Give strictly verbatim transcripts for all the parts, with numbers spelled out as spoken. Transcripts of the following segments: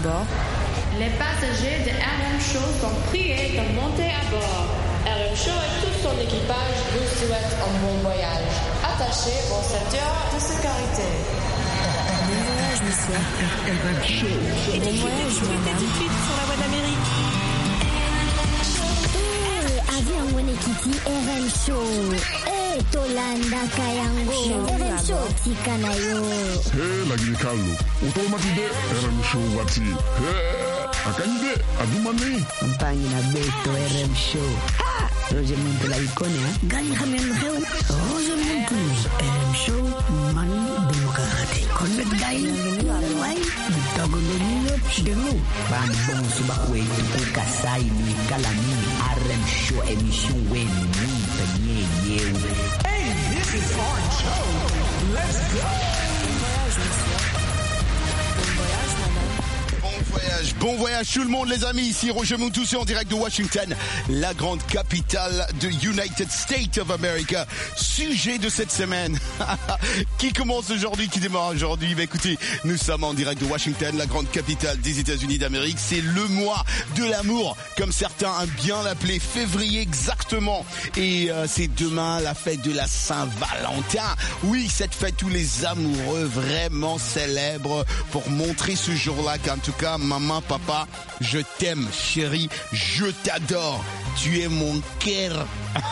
bord. Les passagers de R M Show sont priés de monter à bord. R M Show et tout son équipage vous souhaitent un bon voyage. Attachez vos ceintures de sécurité. Bon voyage, monsieur. R M Show. Et bon voyage, madame. Tout de suite sur la voie d'Amérique. Eh, avion Wene Kitty R M Show. Eh, Tolanda Kayango. R M Show Tikanayo. Eh, la Guinée-Callo. Automatique R M Show Wati. Eh. Akanyide, adumani. Campagne na beto R M Show. Ha! Roger Muntu la icone, hein? Gani khamen kheu. Roger Muntu. R M Show mani demokrati. Konbet gai. Wai. Dogo domino demu. Ban bon suba kwetu kukasai ni kalani. R M Show emission weni munta nye yewe. Hey, this is our show. Let's go. Bon voyage tout le monde les amis, ici Roger Montoussé en direct de Washington, la grande capitale de United States of America. Sujet de cette semaine qui commence aujourd'hui, qui démarre aujourd'hui. Bah écoutez, nous sommes en direct de Washington, la grande capitale des États-Unis d'Amérique. C'est le mois de l'amour, comme certains aiment bien l'appeler, février exactement. Et euh, c'est demain la fête de la Saint-Valentin. Oui, cette fête où les amoureux vraiment célèbrent pour montrer ce jour-là qu'en tout cas, maman, papa, je t'aime, chérie, je t'adore, tu es mon cœur.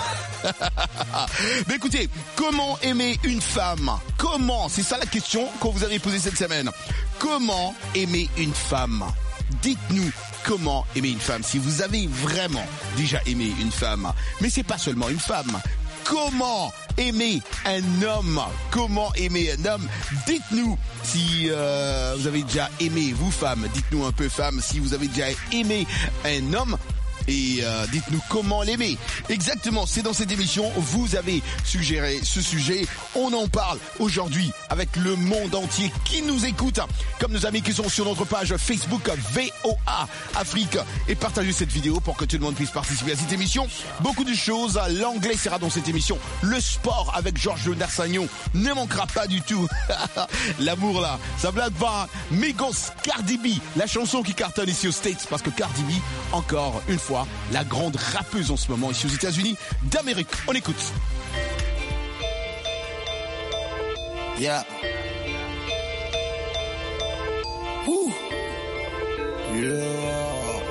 Mais écoutez, comment aimer une femme? Comment? C'est ça la question qu'on vous avait posée cette semaine. Comment aimer une femme? Dites-nous comment aimer une femme, si vous avez vraiment déjà aimé une femme. Mais c'est pas seulement une femme. Comment aimer un homme? Comment aimer un homme? Dites-nous si euh, vous avez déjà aimé, vous femmes, dites-nous un peu femmes, si vous avez déjà aimé un homme. Et euh, dites-nous comment l'aimer. Exactement, c'est dans cette émission, vous avez suggéré ce sujet. On en parle aujourd'hui avec le monde entier qui nous écoute. Comme nos amis qui sont sur notre page Facebook V O A Afrique. Et partagez cette vidéo pour que tout le monde puisse participer à cette émission. Beaucoup de choses, l'anglais sera dans cette émission. Le sport avec Georges Le Narsagnon ne manquera pas du tout. L'amour là, ça blague pas. Migos, Cardi B, la chanson qui cartonne ici aux States. Parce que Cardi B, encore une fois, la grande rappeuse en ce moment ici aux États-Unis d'Amérique. On écoute. Yeah. Woo. Yeah.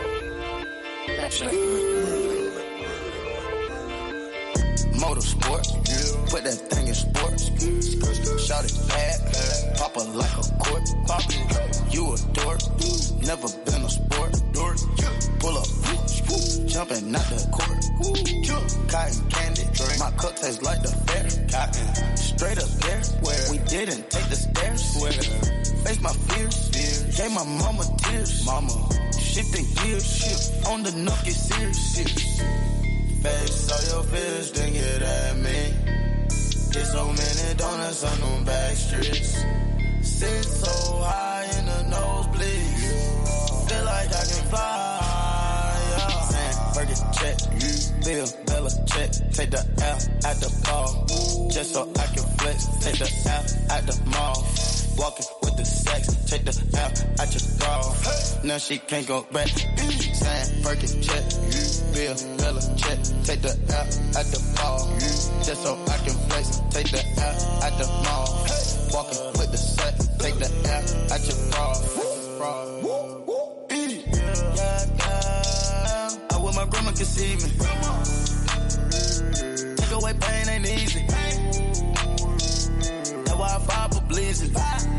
Motorsport. Yeah. Put that thing in sports. Shout it bad. Pop it like a court. Pop it. You a dork. Never been a sport. Dork. Pull up. Jumping out the court. Cotton candy. My cup tastes like the fair. Cotton. Straight up there. We didn't take the stairs. Face my fears. Gave my mama tears. Mama. Shifting gears. Shift on the nookie serious. Face all your fears, then get at me. Get so many donuts on them back streets. Sit so high in the nosebleed. Feel like I can fly. Yeah. Saying, Fergie check, Bill, Bella check. Take the L at the ball, just so I can flex. Take the L at the mall. Walking with the sex, take the L at your bra. Now she can't go back. Saying, Fergie check, Bill, Bella check. Take the L at the ball, just so I can flex. Take the L at the mall. Walking with the sex, take the L at your bra. Yeah, yeah. I wish my grandma could see me. Take away pain ain't easy. That's why I fire for blazing.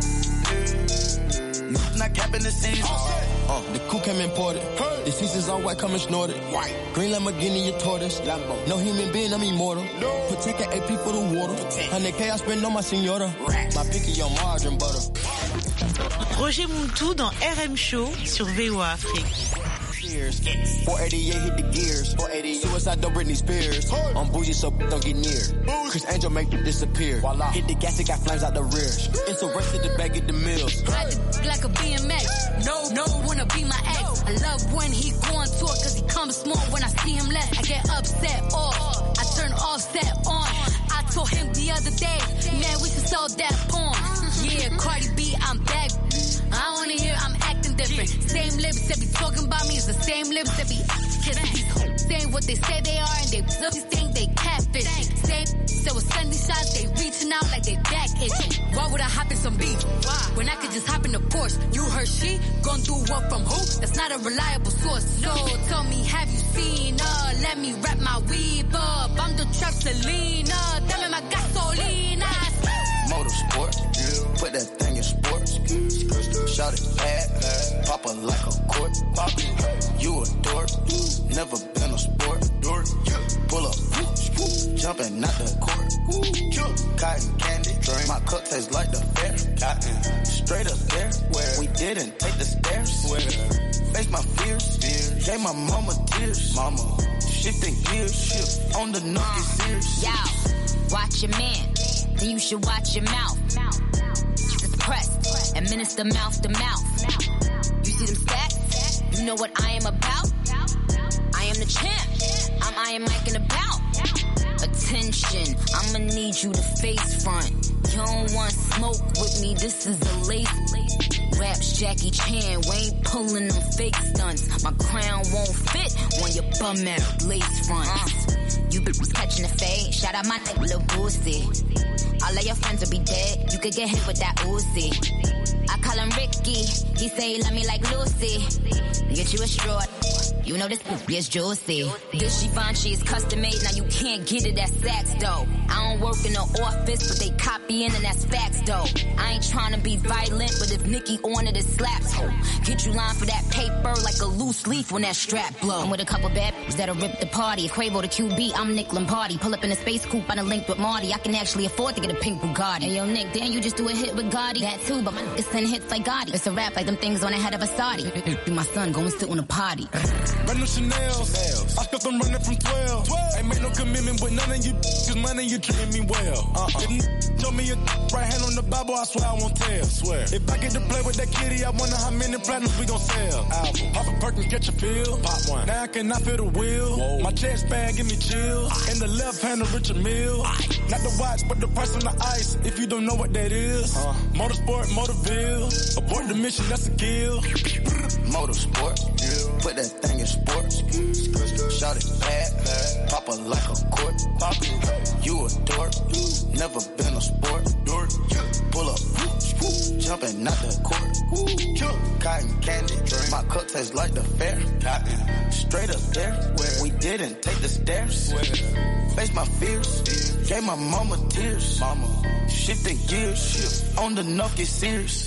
Not capping the season. Uh, the coupe came imported. The seasons all white, coming snorted. White. Green Lamborghini, your tortoise. Lambo. No human being, I'm immortal. No. Protect an A P for the water. one hundred K I spend on my senora. My picky on margarine butter. Roger Montou dans R M Show sur V O A Afrique. four eighty-eight hit the gears. four eighty-eight Suicide, don't Britney Spears. I'm bougie, so don't get near. Chris Angel make it disappear. Voila. Hit the gas, it got flames out the rear. It's a race to the back of the mills. Ride the like a B M X. No, no, wanna be my ex. I love when he go on tour, cause he comes small when I see him less. I get upset off. I turn offset on. I told him the other day, man, we should sell that porn. Yeah, Cardi B, I'm back. I wanna hear I'm acting different. Say lips that be talking about me is the same lips that be kissing these hoes. Saying what they say they are and they just think they catfish. Same, so with sending shots, they reaching out like they back itching. Why would I hop in some beef? Why? When I could just hop in the Porsche. You heard she gon' do what from who? That's not a reliable source. So tell me, have you seen her? Let me wrap my weave up. I'm the trap Selena. Dame my gasolina. Motorsport, yeah. Put that thing in sports. Shout it bad, pop it like a court. You a dork, never been a sport. Pull up, jumping out the court. Cotton candy, my cup tastes like the fair. Cotton, straight up there, where we didn't take the stairs. Where face my fears, gave my mama tears. Mama, shifting gears, shift on the knock is serious. Yo, watch your man, then you should watch your mouth. Just press, administer mouth to mouth. You see them stats? You know what I am about? I am the champ. I'm Iron Mike and about. Attention, I'ma need you to face front. You don't want smoke with me, this is a lace. Raps Jackie Chan, we ain't pulling them fake stunts. My crown won't fit when your bum ass lace fronts. You be catching the fade, shout out my nigga Lil Boosie. All of your friends will be dead, you could get hit with that Uzi. I call him Ricky, he say he love me like Lucy. Get you a straw, you know this poopy is juicy. This Givenchy is custom made, now you can't get it at Saks though. I don't work in the office, but they copying and that's facts though. I ain't trying to be violent, but if Nicki on it, it slaps her. Get you line for that paper like a loose leaf when that strap blow. I'm with a couple bad b****s that'll rip the party. If Quavo the Q B, I'm Nick Lombardi. Pull up in a space coupe, I done linked with Marty. I can actually afford to get a pink Bugatti. Hey yo Nick, damn you just do a hit with Gotti. That too, but my niggas send hits like Gotti. It's a rap like them things on the head of a Saudi. Be my son, go and sit on a potty. Run no Chanel's. I felt them running from twelve. Ain't made no commitment with none of you, cause money you treating me well. Uh-uh. If told me a right hand on the Bible, I swear I won't tell. Swear. If I get to play with that kitty, I wonder how many platinums we gon' sell. Album. Pop a perk and catch a pill. Pop one. Now I cannot feel the wheel. Whoa. My chest bag give me chills. In the left hand of Richard Mill. Not the watch, but the price on the ice. If you don't know what that is. Uh. Motorsport, Motorville. Abort the mission, that's a kill. Motorsport, yeah. Put that thing in sports. Shout it bad, pop it like a court. You a dork, never been a sport. Pull up, jumping out the court. Cotton candy, my cup tastes like the fair. Cotton, straight up there, where we didn't take the stairs. Face my fears, gave my mama tears. Mama, shifting gears, shift on the knock is serious.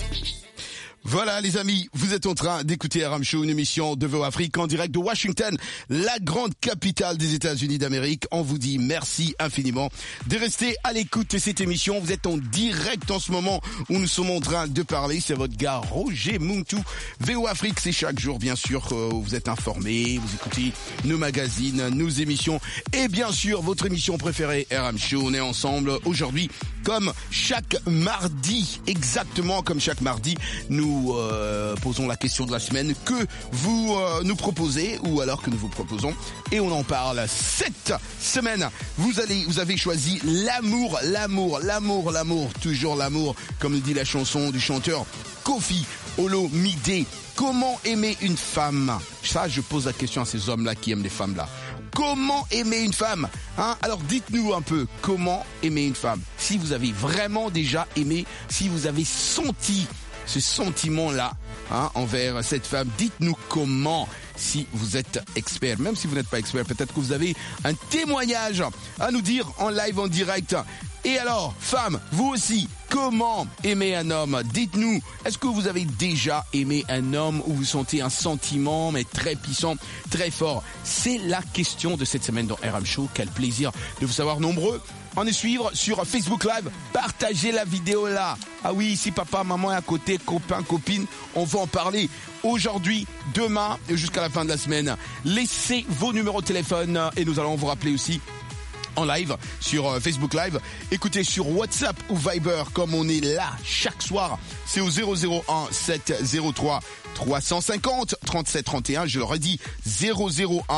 Voilà les amis, vous êtes en train d'écouter R M Show, une émission de V O Afrique en direct de Washington, la grande capitale des États-Unis d'Amérique. On vous dit merci infiniment de rester à l'écoute de cette émission. Vous êtes en direct en ce moment où nous sommes en train de parler. C'est votre gars Roger Muntu. V O Afrique, c'est chaque jour bien sûr où vous êtes informés, vous écoutez nos magazines, nos émissions et bien sûr votre émission préférée R M Show. On est ensemble aujourd'hui comme chaque mardi, exactement comme chaque mardi, nous Nous euh, posons la question de la semaine que vous euh, nous proposez ou alors que nous vous proposons et on en parle. Cette semaine, vous allez, vous avez choisi l'amour, l'amour, l'amour, l'amour, toujours l'amour, comme le dit la chanson du chanteur Koffi Olomide. Comment aimer une femme? Ça, je pose la question à ces hommes-là qui aiment les femmes-là. Comment aimer une femme, hein? Alors dites-nous un peu, comment aimer une femme? Si vous avez vraiment déjà aimé, si vous avez senti ce sentiment-là, hein, envers cette femme, dites-nous comment, si vous êtes expert. Même si vous n'êtes pas expert, peut-être que vous avez un témoignage à nous dire en live, en direct. Et alors, femme, vous aussi, comment aimer un homme? Dites-nous, est-ce que vous avez déjà aimé un homme où vous sentez un sentiment, mais très puissant, très fort? C'est la question de cette semaine dans R M Show. Quel plaisir de vous savoir nombreux. On est suivre sur Facebook Live. Partagez la vidéo là. Ah oui, si papa, maman est à côté, copain, copine, on va en parler aujourd'hui, demain et jusqu'à la fin de la semaine. Laissez vos numéros de téléphone et nous allons vous rappeler aussi en live sur Facebook Live. Écoutez sur WhatsApp ou Viber comme on est là chaque soir. C'est au zéro zéro un sept zéro trois trois cent cinquante trente-sept trente et un. Je leur ai dit zéro zéro un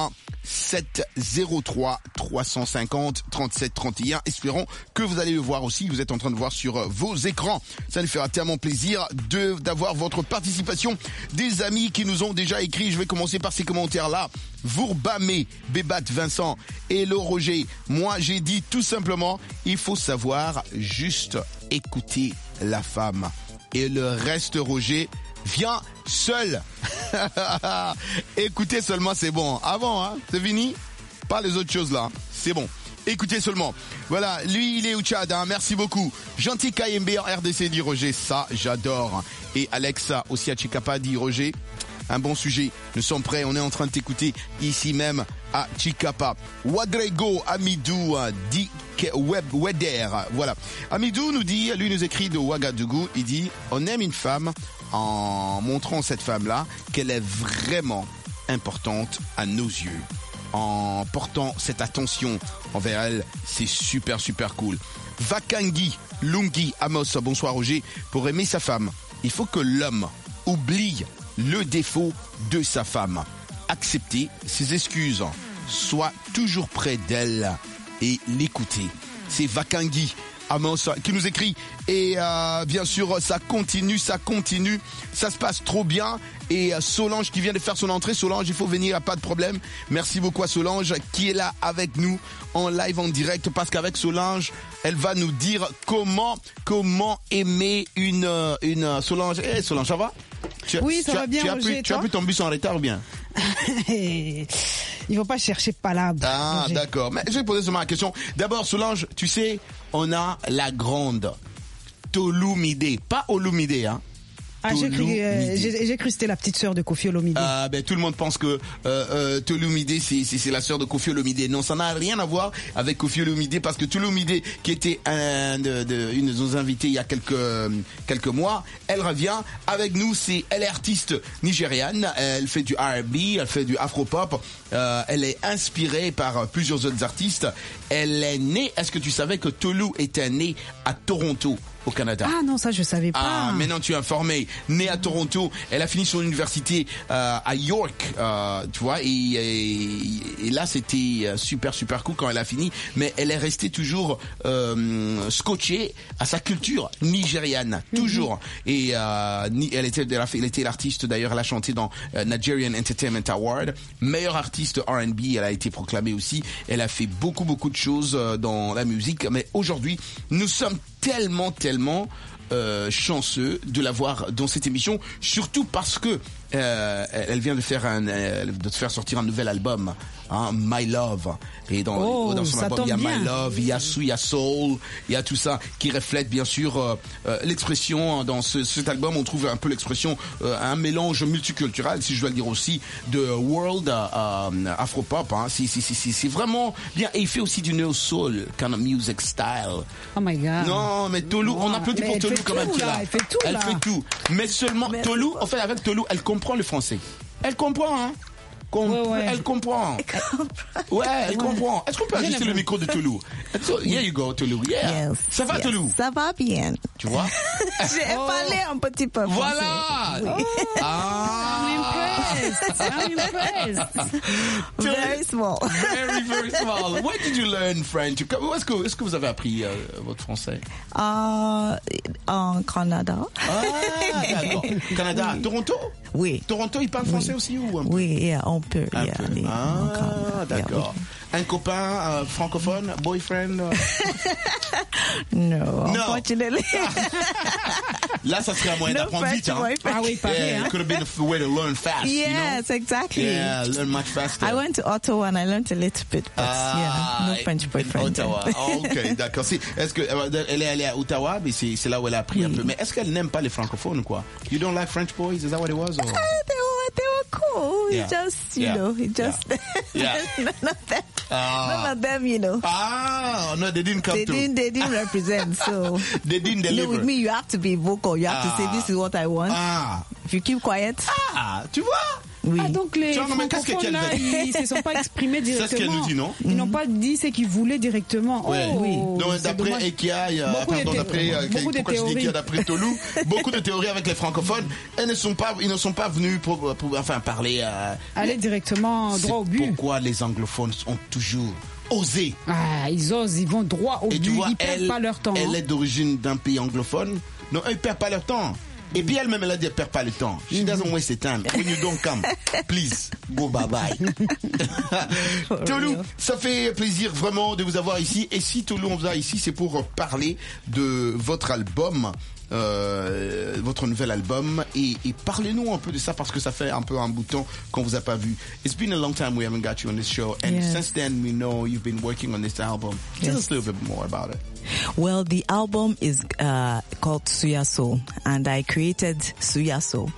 sept zéro trois trois cent cinquante trente-sept trente et un. Espérons que vous allez le voir aussi. Vous êtes en train de voir sur vos écrans. Ça nous fera tellement plaisir de d'avoir votre participation. Des amis qui nous ont déjà écrit. Je vais commencer par ces commentaires-là. Vourbamé, Bébat, Vincent, Hello Roger. Moi, j'ai dit tout simplement, il faut savoir juste écouter la femme. Et le reste, Roger, vient seul. Écoutez seulement, c'est bon. Avant, hein, c'est fini. Pas les autres choses là. C'est bon. Écoutez seulement. Voilà, lui, il est au Tchad, hein. Merci beaucoup. Gentil K M B en R D C, dit Roger. Ça, j'adore. Et Alexa, aussi à Chicapa, dit Roger. Un bon sujet. Nous sommes prêts. On est en train de t'écouter ici même à Chicapa. Wadrego Amidou dit Web Weder. Voilà. Amidou nous dit, lui nous écrit de Ouagadougou. Il dit, on aime une femme en montrant cette femme-là qu'elle est vraiment importante à nos yeux. En portant cette attention envers elle, c'est super super cool. Vakangi Lungi Amos, bonsoir Roger. Pour aimer sa femme, il faut que l'homme oublie le défaut de sa femme. Accepter ses excuses. Soit toujours près d'elle et l'écouter. C'est Vakangi Amos qui nous écrit. Et euh, bien sûr, ça continue, ça continue. Ça se passe trop bien. Et euh, Solange qui vient de faire son entrée. Solange, il faut venir, pas de problème. Merci beaucoup à Solange qui est là avec nous en live, en direct. Parce qu'avec Solange, elle va nous dire comment, comment aimer une, une Solange. Eh, hey, Solange, ça va? Tu, oui, ça tu va as, bien, tu as, Roger, pris, tu as pris ton bus en retard ou bien? Il faut pas chercher palabre. Ah, Roger. D'accord. Mais je vais poser seulement la question. D'abord, Solange, tu sais, on a la grande Tolumide. Pas Olumide, hein. Ah, j'ai cru, euh, j'ai, j'ai cru que c'était la petite sœur de Koffi Olomide. Ah, ben tout le monde pense que euh, euh, Tolumide c'est, c'est c'est la sœur de Koffi Olomide. Non, ça n'a rien à voir avec Koffi Olomide parce que Tolumide, qui était un de, de une de nos invités il y a quelques quelques mois, elle revient avec nous. C'est elle est artiste nigériane. Elle fait du R and B, elle fait du afro-pop. Euh, elle est inspirée par plusieurs autres artistes. Elle est née. Est-ce que tu savais que Tolu était née à Toronto? Au Canada. Ah non, ça je savais pas. Ah, maintenant tu es informé. Née à Toronto, elle a fini son université euh, à York, euh, tu vois, et, et, et là c'était super super cool quand elle a fini. Mais elle est restée toujours euh, scotchée à sa culture nigériane, toujours. Mm-hmm. Et euh, elle était, elle, a fait, elle était l'artiste d'ailleurs. Elle a chanté dans euh, Nigerian Entertainment Award, meilleure artiste R and B. Elle a été proclamée aussi. Elle a fait beaucoup beaucoup de choses euh, dans la musique. Mais aujourd'hui, nous sommes tellement tellement euh, chanceux de l'avoir dans cette émission, surtout parce que euh, elle vient de faire un euh, de faire sortir un nouvel album, hein, My Love, et dans, oh, dans son album il y a bien. My Love, il y a Sweet, il y a Soul, il y a tout ça qui reflète bien sûr euh, euh, l'expression dans ce, cet album. On trouve un peu l'expression, euh, un mélange multiculturel, si je dois le dire aussi, de world euh, euh, afro-pop, hein. c'est, c'est, c'est, c'est vraiment bien. Et il fait aussi du neo soul kind of music style. Oh my god. Non mais Tolu, wow. On applaudit pour Tolu quand même. Là, elle fait tout elle là. fait tout, mais seulement mais Tolu, en fait avec Tolu elle comprend le français. Elle comprend, hein. Com- ouais, ouais. Elle comprend. Ouais, elle ouais. comprend. Est-ce qu'on peut ajuster le micro de Tolu? So, here you go, Tolu. Yeah. Yes. Ça va, yes. Tolu? Ça va bien. Tu vois? J'ai oh. parlé un petit peu français. Voilà. Oui. Oh. Ah. I'm impressed. I'm impressed. Very small. Very, very small. Where did you learn French? Où est-ce que, est-ce que vous avez appris euh, votre français? Uh, en Canada. Ah, d'accord. Canada. Oui. Toronto? Oui. Toronto, ils parlent oui. français aussi ou un peu? Oui, yeah, on peut. Un yeah, peu. Les, ah, d'accord. Yeah, oui. Un copain euh, francophone, boyfriend? Euh... no, unfortunately. Là, ça serait un moyen no d'apprendre vite, hein? Ah oui, pareil, yeah, hein? It could have been a way to learn fast, yes, you know? exactly. Yeah, learn much faster. I went to Ottawa and I learned a little bit, but ah, yeah, no French boyfriend. Ottawa. Oh, ok, d'accord. C'est, est-ce que elle est allée à Ottawa, mais c'est, c'est là où elle a appris oui. un peu. Mais est-ce qu'elle n'aime pas les francophones, quoi? You don't like French boys? Is that what it was? Or? Uh, they were, they were cool. Yeah. It just, you yeah. know, it just yeah. none of them, ah. none of them, you know. Ah, no, they didn't come they to. Didn't, they didn't represent, so. They didn't deliver. You know, with me, you have to be vocal. You have ah. to say, this is what I want. Ah. If you keep quiet. Ah, tu vois? Oui. Ah, donc les Tu vois, non, mais qu'est-ce que francophones, là, qu'elle veut ils ne se sont pas exprimés directement. C'est ce qu'elle nous dit, non? Ils n'ont pas dit ce qu'ils voulaient directement. Ouais. Oh, oui. Donc, c'est d'après dommage. Ekia, il y a, Beaucoup de pardon, thé- d'après, euh, beaucoup de pourquoi je dis théories. Ekia, d'après Tolou, beaucoup de théories avec les francophones, elles ne sont pas, ils ne sont pas venus pour, pour enfin, parler, euh, Aller directement droit au but. Pourquoi les anglophones ont toujours osé? Ah, ils osent, ils vont droit au Et but. tu vois, ils perdent elle, pas leur temps. elle hein. est d'origine d'un pays anglophone. Non, ils perdent pas leur temps. Et puis elle-même, elle a dit, elle perd pas le temps. She doesn't waste her time. When you don't come, please, go bye bye. Tolou, ça fait plaisir vraiment de vous avoir ici. Et si Tolou on vous a ici, c'est pour parler de votre album. Euh, votre nouvel album et, et parlez-nous un peu de ça parce que ça fait un peu un bout de temps qu'on vous a pas vu. It's been a long time we haven't got you on this show and Yes. since then we know you've been working on this album. Tell Yes. us a little bit more about it. Well, the album is uh, called Suya Soul, and I created Suya Soul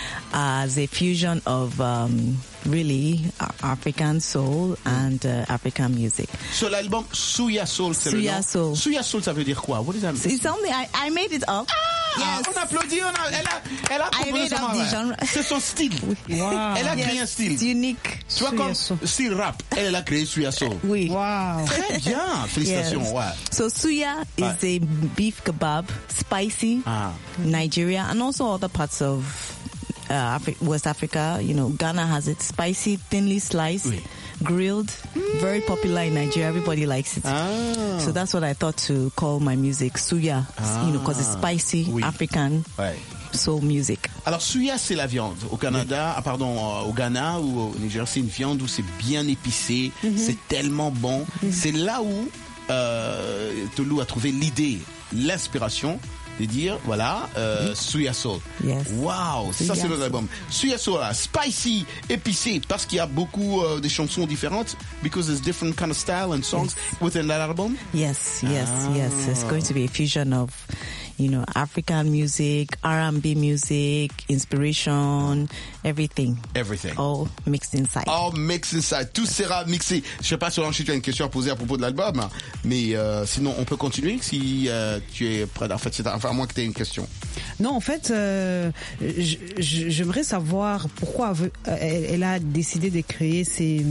as a fusion of um, really a- African soul and uh, African music. Sur l'album Suya Soul, c'est le Suya nom. Soul. Suya Soul, ça veut dire quoi? What does that mean? It's something I, I made it up. Ah, on applaudit, on a, elle a, elle a I composé made son up nom, the ouais. genre. C'est son style. Wow. Elle a créé Yes, un style. it's unique. Tu vois, comme style rap, elle a créé Suya Soul. Oui. Wow. Très bien, félicitations. Yes. Ouais. So Suya is a beef kebab, spicy, Ah. Nigeria, and also other parts of uh, Afri- West Africa. You know, Ghana has it spicy, thinly sliced, Oui. grilled, very popular in Nigeria. Everybody likes it. Ah. So that's what I thought to call my music Suya, you know, because it's spicy, Oui. African Ouais. soul music. Alors Suya, c'est la viande. Au Canada, ah, pardon, euh, au Ghana ou au Niger, c'est une viande où c'est bien épicé, c'est tellement bon. C'est là où euh, Tolou a trouvé l'idée, l'inspiration de dire, voilà, euh, Suya Soul. Yes. Wow, ça Suya c'est notre Soul. album. Suya Soul, là, spicy, épicé, parce qu'il y a beaucoup euh, de chansons différentes, because there's different kind of style and songs within that album. Yes, yes, Ah. yes. It's going to be a fusion of, you know, African music, R and B music, inspiration, everything. Everything. All mixed inside. All mixed inside. Tout sera mixé. Je sais pas si Olanchi, tu as une question à poser à propos de l'album, mais euh, sinon on peut continuer si euh, tu es prêt. En fait, c'est enfin à moins que tu aies une question. Non, en fait, euh, j- j- j'aimerais savoir pourquoi veut- euh, elle, elle a décidé de créer ces,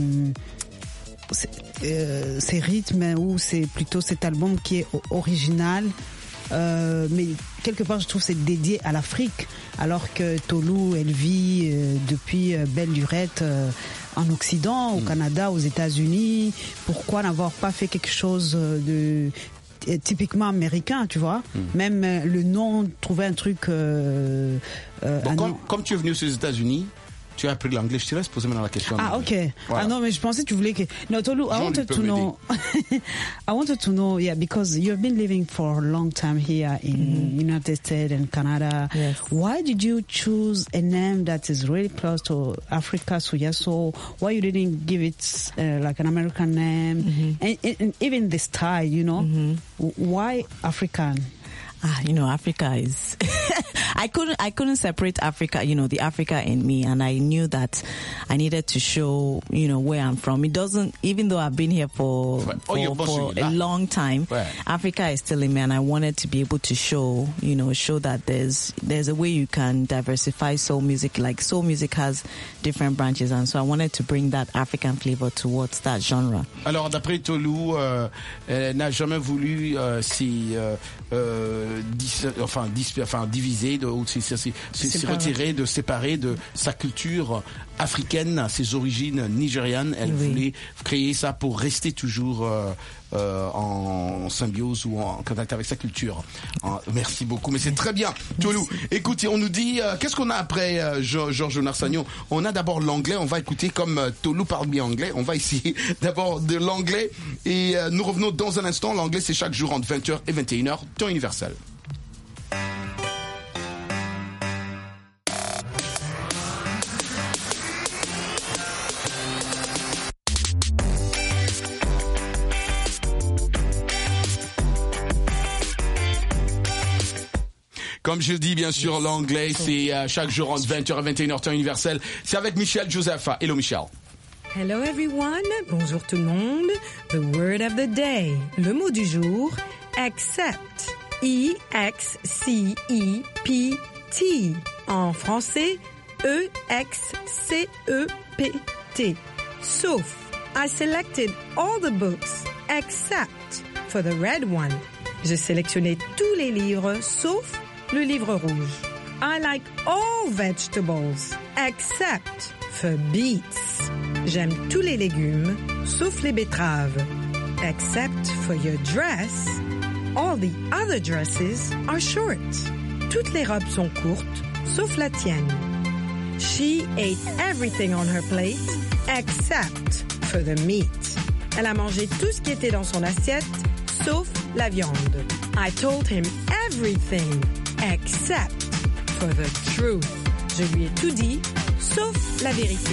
ces, euh, ces rythmes ou c'est plutôt cet album qui est o- original. Euh, mais quelque part, je trouve que c'est dédié à l'Afrique, alors que Tolou, elle vit euh, depuis euh, belle lurette euh, en Occident, au Canada, aux États-Unis. Pourquoi n'avoir pas fait quelque chose de euh, typiquement américain, tu vois? Même euh, le nom, trouver un truc. Euh, euh, Bon, un comme, nom- comme tu es venu aux États-Unis, tu as appris l'anglais. Je te laisse poser maintenant la question. Ah, ok. Voilà. Ah non, mais je pensais que tu voulais que. No, Tolu, I Jean, wanted il peut to know. I wanted to know, yeah, because you've been living for a long time here in United States and Canada. Yes. Why did you choose a name that is really close to Africa, Suya Soul? Why you didn't give it uh, like an American name? And, and, and even the style, you know? W- Why African? Ah, you know, Africa is. I couldn't. I couldn't separate Africa. You know, the Africa in me, and I knew that I needed to show, you know, where I'm from. It doesn't, even though I've been here for Right. Oh, for, you're bossing for it, a huh? long time. Right. Africa is still in me, and I wanted to be able to show, you know, show that there's there's a way you can diversify soul music. Like soul music has different branches, and so I wanted to bring that African flavor towards that genre. Alors, d'après Tolou, euh, elle n'a jamais voulu euh, s'y, euh, euh, dis, enfin, dis, enfin, diviser, de, ou s'y, s'y, s'y, s'y Séparer. retirer, de séparer de sa culture africaine, ses origines nigérianes. Elle Oui. voulait créer ça pour rester toujours euh, euh, en symbiose ou en contact avec sa culture. Ah, merci beaucoup, mais c'est très bien. Tolou, écoutez, on nous dit, euh, qu'est-ce qu'on a après euh, Jo- Georges Narsagnon? On a d'abord l'anglais, on va écouter comme euh, Tolou parle bien anglais, on va essayer d'abord de l'anglais et euh, nous revenons dans un instant. L'anglais, c'est chaque jour entre vingt heures et vingt et une heures, temps universel. Comme je dis, bien sûr, l'anglais, c'est euh, chaque jour entre vingt heures et vingt et une heures, temps universel. C'est avec Michel Josepha. Hello, Michel. Hello everyone, bonjour tout le monde. The word of the day, le mot du jour, accept. E X C E P T. En français, E X C E P T. Sauf. I selected all the books except for the red one. J'ai sélectionné tous les livres sauf le livre rouge. I like all vegetables except for beets. J'aime tous les légumes sauf les betteraves. Except for your dress, all the other dresses are short. Toutes les robes sont courtes sauf la tienne. She ate everything on her plate except for the meat. Elle a mangé tout ce qui était dans son assiette sauf la viande. I told him everything except for the truth. Je lui ai tout dit sauf la vérité.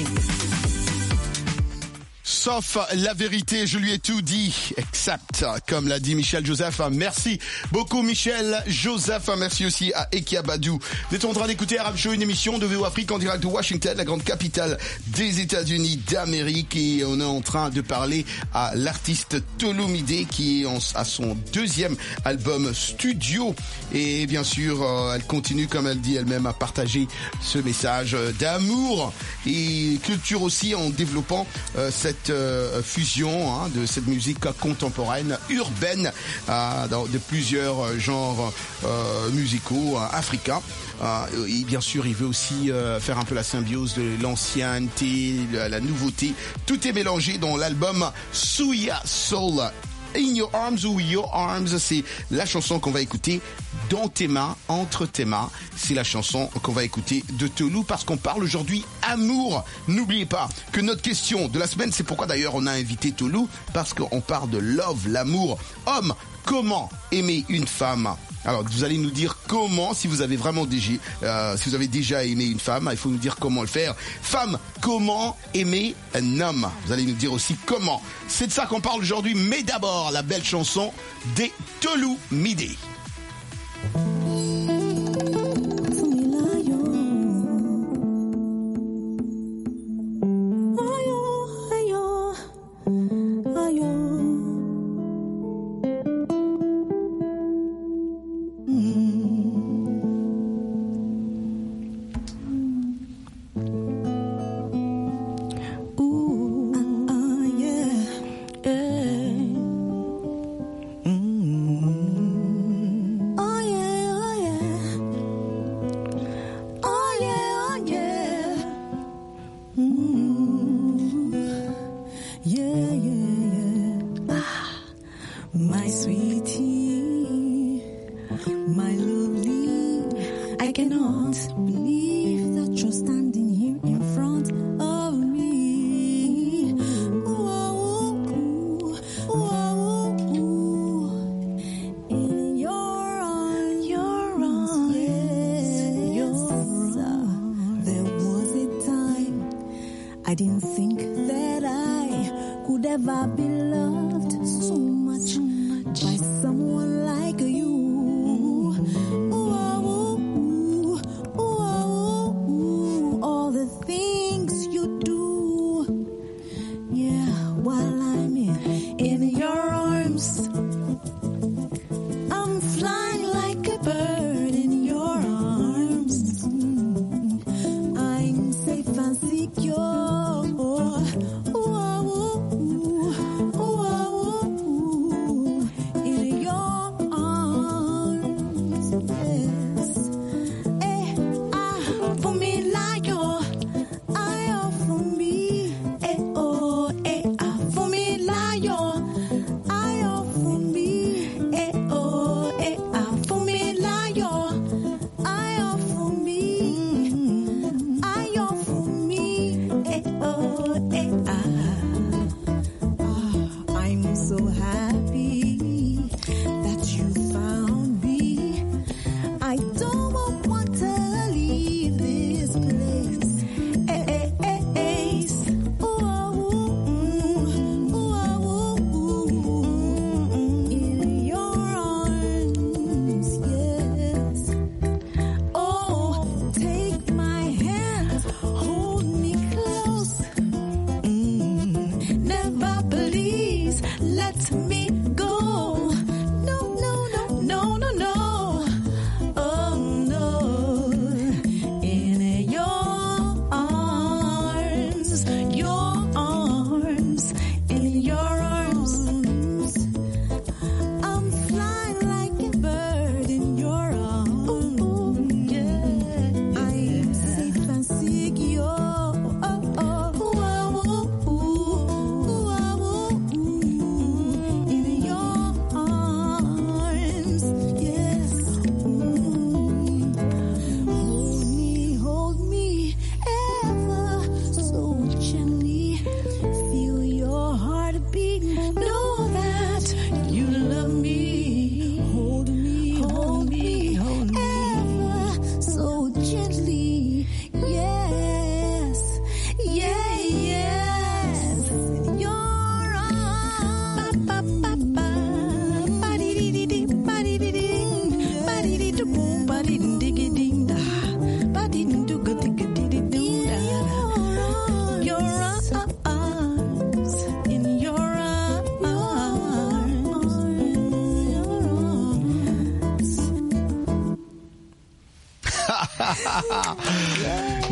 Sauf la vérité, je lui ai tout dit, except, comme l'a dit Michel Joseph. Merci beaucoup Michel Joseph, merci aussi à Ekia Badou. Vous êtes en train d'écouter Arab Show, une émission de V O Afrique en direct de Washington, la grande capitale des États-Unis d'Amérique, et on est en train de parler à l'artiste Tolu Midé qui est à son deuxième album studio, et bien sûr elle continue, comme elle dit elle-même, à partager ce message d'amour et culture aussi, en développant euh, cette Euh, fusion hein, de cette musique contemporaine urbaine euh, dans, de plusieurs genres euh, musicaux euh, africains. Euh, et bien sûr, il veut aussi euh, faire un peu la symbiose de l'ancienneté, la, la nouveauté. Tout est mélangé dans l'album Suya Soul. In Your Arms ou Your Arms, c'est la chanson qu'on va écouter. Dans tes mains, entre tes mains, c'est la chanson qu'on va écouter de Tolu, parce qu'on parle aujourd'hui amour. N'oubliez pas que notre question de la semaine, c'est pourquoi d'ailleurs on a invité Tolu, parce qu'on parle de love, l'amour. Homme, comment aimer une femme? Alors, vous allez nous dire comment, si vous avez vraiment déjà, euh, si vous avez déjà aimé une femme, il faut nous dire comment le faire. Femme, comment aimer un homme? Vous allez nous dire aussi comment. C'est de ça qu'on parle aujourd'hui, mais d'abord, la belle chanson des Tolu Midé. Eh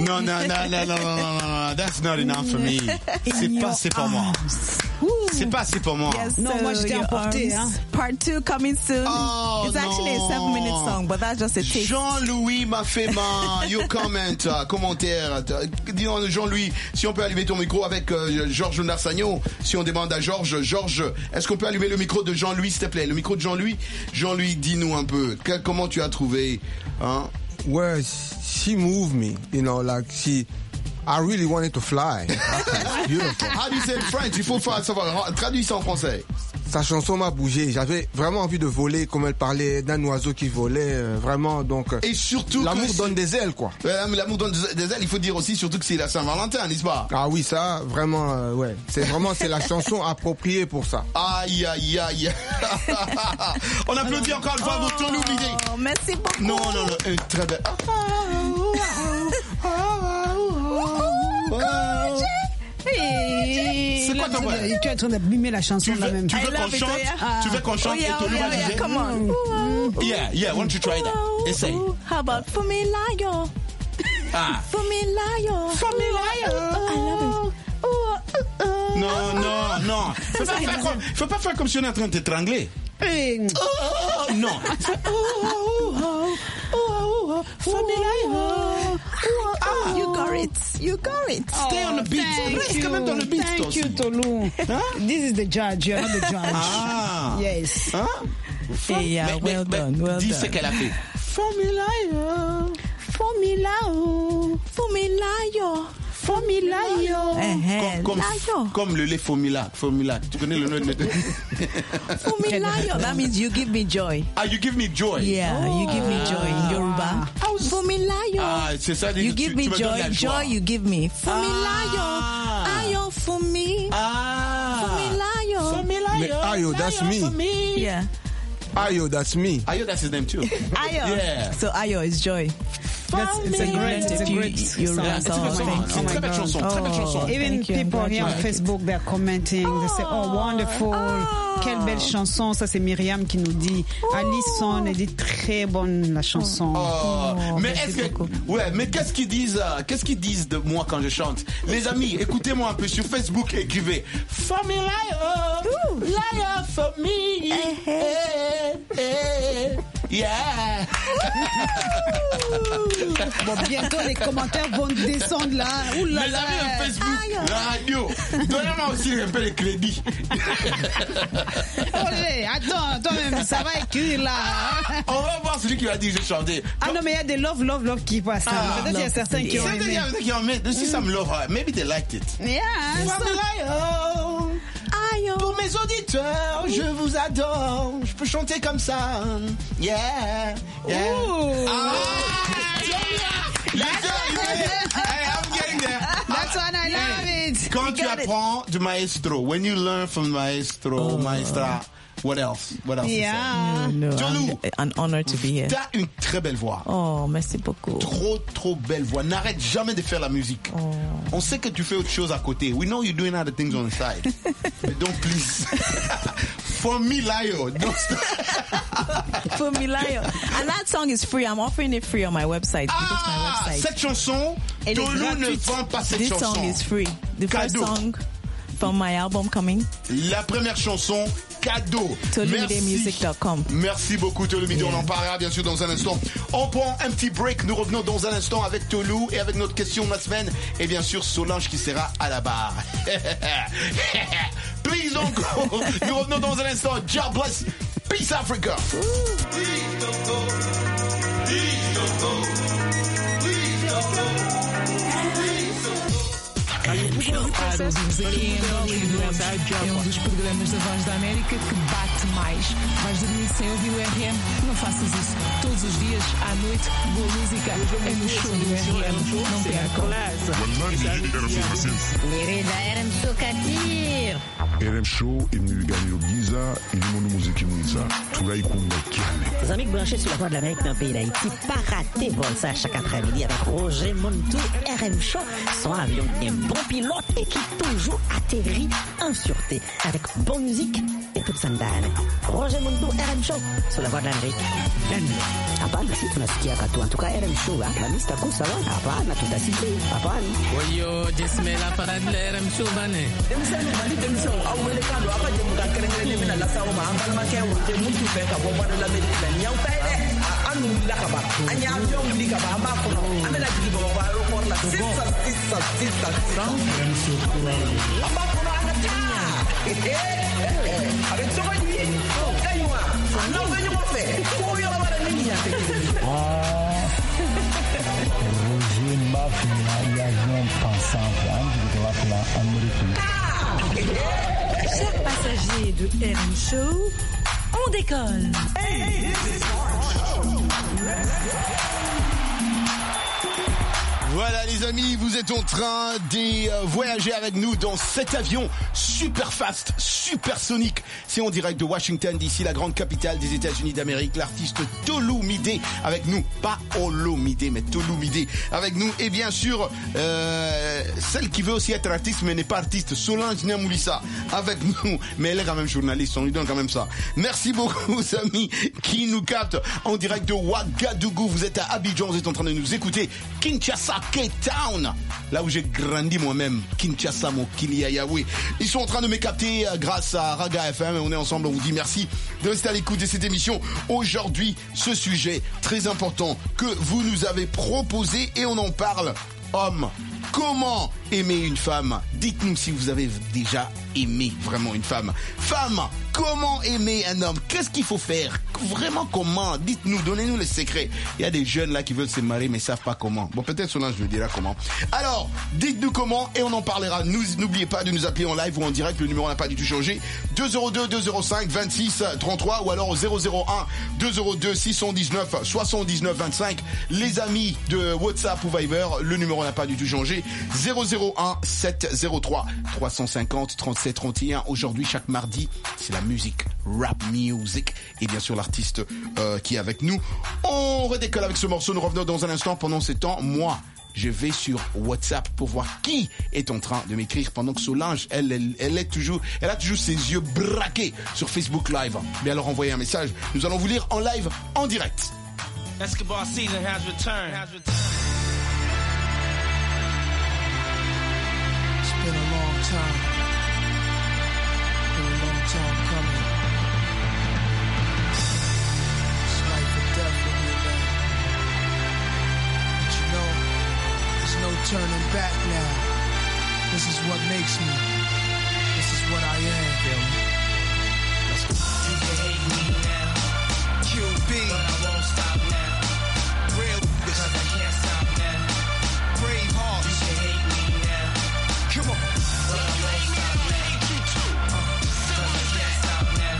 Non, non, non, non, non, non, non, non, that's not enough for me. C'est pas assez pour moi. C'est pas assez pour moi. Yes, Non, so moi j'étais your emportée. arms. Hein. Part two coming soon. Oh, It's actually non. a seven minute song, but that's just a taste. Jean-Louis m'a fait main. Your comment, uh, commentaire. Dis-nous, Jean-Louis, si on peut allumer ton micro avec euh, Georges Narsagno. Si on demande à Georges, Georges, est-ce qu'on peut allumer le micro de Jean-Louis, s'il te plaît? Le micro de Jean-Louis. Jean-Louis, dis-nous un peu. Que, comment tu as trouvé, hein? Well, she moved me, you know, like she, I really wanted to fly. It's beautiful. How do you say in French? Il faut faire savoir. Traduis ça en français. Sa chanson m'a bougé. J'avais vraiment envie de voler, comme elle parlait d'un oiseau qui volait, euh, vraiment. Donc, et surtout, l'amour que donne des ailes, quoi. Ouais, l'amour donne des ailes. Il faut dire aussi, surtout que c'est la Saint-Valentin, n'est-ce pas? Ah oui, ça, vraiment, euh, ouais. C'est vraiment, c'est la chanson appropriée pour ça. Aïe, aïe, aïe. On applaudit encore une fois votre tournée oublié. Oh, merci beaucoup. Non, non, non, une très belle. C'est quoi ton problème? Tu es en train d'abîmer la chanson tu là veux, même. Tu veux qu'on chante? Ah. Tu veux qu'on chante? Oh, yeah, et Tolu oh, va yeah, juger? yeah, come on. Yeah, yeah, why don't you try that? Essaye. How about Fumilayo? Ah. Fumilayo. Fumilayo. I love it. Non, non, non. Faut pas, faire comme, faut pas faire comme si on est en train de t'étrangler. Hey. Oh, non. Ah. You got it. You got it. Stay on the beat. Reste quand même dans le beat. Thank you, Tolu. Huh? This is the judge. You're not the judge. Ah. Yes. Hein? Hey, yeah, mais, well mais, done, well dis done. ce qu'elle a fait. Fumilayo. Fumilayo. Fumilayo. Fumilayo. Eh, Comme, comme, comme le lait Fomila. Fomila. Tu connais le nom de... Fumilayo. That means you give me joy. Ah, you give me joy. Yeah, oh. you give me joy in Yoruba. Fumilayo. Ah, c'est ça. You tu, give tu me me joy. Joy, you give me. Fumilayo. Ah. Ayo Fumi. Ah. Fumilayo. Fumilayo. Ayo, that's me. me. Yeah. Ayo, that's me. Ayo, that's his name too. Ayo. Yeah. So Ayo is joy. That's, it's a great, it's a great Yoruba yeah, it's a song. good song. Oh my Très belle God. chanson. Très belle chanson. Even people here on Facebook, they're commenting. They say, oh, wonderful. Oh. Quelle belle chanson. Ça, c'est Myriam qui nous dit. Oh. Alison, elle dit très bonne la chanson. Oh. Oh, mais est-ce que, ouais, mais qu'est-ce qu'ils disent, euh, qu'est-ce qu'ils disent de moi quand je chante? Les amis, écoutez-moi un peu sur Facebook, écrivez. Family liar, liar for me. Eh, eh, eh. Yeah. Bon, bientôt les commentaires vont descendre là. Ouh là Les là. amis de Facebook, la radio, donnez-moi aussi un peu de crédit. Olé, attends, toi-même, ça va écrire là. On va voir celui qui va dire j'ai chanté. Ah non, mais il y a des love, love, love qui passent. Ah, Peut-être qu'il y a certains qui ont aimé. qui ont aimé. See some love, maybe they liked it. Yeah, Family, Ayo. pour mes auditeurs, je vous adore. Je peux chanter comme ça. Yeah. Yeah. Ah, les gars, hey, I'm getting there. That's what I love it. Quand You tu got apprends du maestro, when you learn from maestro, Oh. maestra, what else? What else? Yeah. No, Tolu, I'm- an honor to be here. t'as une très belle voix. Oh, merci beaucoup. Trop, trop belle voix. N'arrête jamais de faire la musique. Oh. On sait que tu fais autre chose à côté. We know you're doing other things on the side. But don't please. For me, Lio. Don't stop. Fumilayo. And that song is free. I'm offering it free on my website. Because my Ah, website. cette chanson, Elle est Tolu ne gratuite. vend pas cette This chanson. song is free. The first Cadeau. song from my album coming. La première chanson, cadeau. Tolumide music dot com. Merci beaucoup Tolumide, on en parlera bien sûr dans un instant. On prend un petit break, nous revenons dans un instant avec Tolu et avec notre question de la semaine et bien sûr Solange qui sera à la barre. Please don't go. Nous revenons dans un instant. God bless. Peace Africa. Please don't go. Please don't go. Please don't go. Para ouvirmos aqui em Hollywood, é um dos programas da Voz da América que bate mais. Vais dormir sem ouvir o R M? Não faças isso. Todos os dias, à noite, boa música é no show do R M. Não percam. Mirida R M Show Kadir. R M Show imniganyiro byiza irimo n'umuziki mwiza turayikunda cyane. Les amis branchés sur la voie de l'Amérique dans le pays d'Haïti, pas rater vol ça chaque après-midi avec Roger Montou, R M Show, son avion bien bon pied. pilote et qui toujours atterrit en sûreté avec bonne musique et toute sandale. Roger Mundo, R M Show, sur la voie de l'Amérique. Hapana, si tunasikia katu. En tout cas, R M Show, la lista kusawa. Hapana, tutasikia. Hapana. Oyo, jesmela para de R M Show bane. Demsani bali demsani au wele kando apa je muka kerengere mina la sawo ma ambal ma kewo je muntu fe ka bo bado la medina nyaw tay de anu la ka ba anya avion li ka ba ma ko amela jigi bo ba ro por la sissa sissa sissa amba ko na ta eh avec so ba ni kaywa no venyo mo fe ko yo la bara ni ya Roger Mafia, il y a un pensant, je dois l'appeler américain. Chers passagers de R M Show, on décolle. Hey, Voilà les amis, vous êtes en train de euh, voyager avec nous dans cet avion super fast, super sonique. C'est en direct de Washington D C, la grande capitale des États-Unis d'Amérique. L'artiste Tolumide avec nous, pas Olomide mais Tolumide avec nous. Et bien sûr, euh, celle qui veut aussi être artiste mais n'est pas artiste, Solange Nyamoulissa avec nous. Mais elle est quand même journaliste, on lui donne quand même ça. Merci beaucoup aux amis qui nous captent en direct de Ouagadougou. Vous êtes à Abidjan, vous êtes en train de nous écouter. Kinshasa, Cape Town, là où j'ai grandi moi-même, Kinshasa, Mokili, Yahweh. Ils sont en train de me capter euh, grâce à Raga F M. On est ensemble, on vous dit merci de rester à l'écoute de cette émission. Aujourd'hui, ce sujet très important que vous nous avez proposé et on en parle. Homme, comment aimer une femme? Dites-nous si vous avez déjà aimé vraiment une femme. Femme, comment aimer un homme? Qu'est-ce qu'il faut faire? Vraiment comment? Dites-nous, donnez-nous les secrets. Il y a des jeunes là qui veulent se marier mais savent pas comment. Bon, peut-être Solange je le dirai comment. Alors, dites-nous comment et on en parlera. Nous, n'oubliez pas de nous appeler en live ou en direct. Le numéro n'a pas du tout changé. deux zéro deux, deux zéro cinq, vingt-six trente-trois ou alors au zéro zéro un, deux zéro deux, six cent dix-neuf, soixante-dix-neuf vingt-cinq. Les amis de WhatsApp ou Viber, le numéro n'a pas du tout changé. zéro zéro un, sept zéro trois, trois cent cinquante, trente-sept trente et un. Aujourd'hui, chaque mardi, c'est la musique, rap music. Et bien sûr, l'artiste euh, qui est avec nous. On redécolle avec ce morceau. Nous revenons dans un instant. Pendant ce temps, moi, je vais sur WhatsApp pour voir qui est en train de m'écrire pendant que Solange, elle, elle, elle est toujours, elle a toujours ses yeux braqués sur Facebook Live. Mais alors, envoyez un message. Nous allons vous lire en live, en direct. Escobar season has returned. Has returned. It's been a long time. Been a long time coming. It's life or death for me, man. But you know, there's no turning back now. This is what makes me. This is what I am. Feel me? Let's go. You can hate me now. Q B. But I won't stop now. Real because I can't stop now. Brave heart. You can hate me now. Come on. But I won't stop now. Uh, because I can't stop now.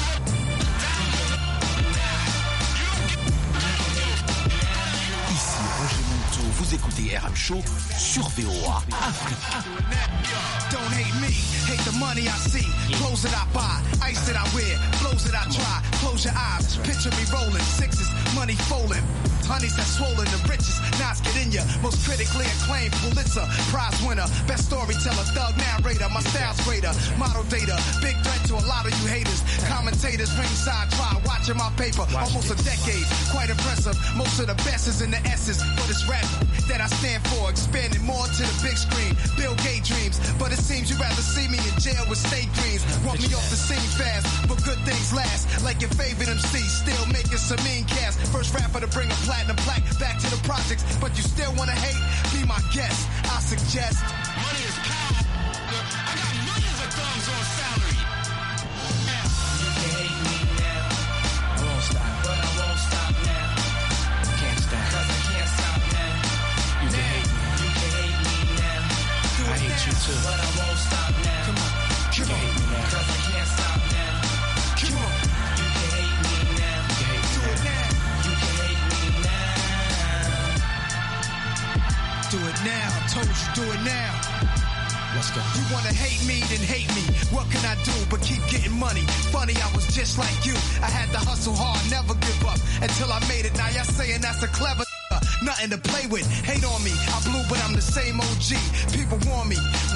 Ici Roger Monteau, vous écoutez R M Show sur V O A Afrique. Don't hate me, hate the money I see. Clothes that I buy, ice that I wear, flows that I try. Close your eyes, picture me rolling, sixes, money folding. Honeys that swollen the richest, knots get in ya. Most critically acclaimed Pulitzer Prize winner, best storyteller, thug narrator. My style's greater, model data, big threat to a lot of you haters. Commentators ringside try watching my paper, almost a decade, quite impressive. Most of the best is in the S's, but it's rap that I stand for, expanding more to the big screen. Bill Gates dreams, but it seems you'd rather see me in jail with state dreams. Want me off the scene fast, but good things last. Like your favorite M C, still making some mean cast. First rapper to bring a platinum plaque back to the projects, but you still wanna hate? Be my guest, I suggest. Money is power. I got millions of thumbs on salary. Now, you can hate me now. I won't stop, but I won't stop now. Can't stop, cause I can't stop now. You can hate me, you can hate me now. I hate you too, but I won't stop now. Come on, you can hate me now, cause I can't stop now. Come on, you can hate me now. You can hate me do it now. You can hate me now. Do it now, I told you do it now. Let's go. You wanna hate me, then hate me. What can I do but keep getting money? Funny, I was just like you. I had to hustle hard, never give up until I made it. Now y'all saying that's a clever. Nothing to play with, hate on me. I blew, but I'm the same O G. People warn me,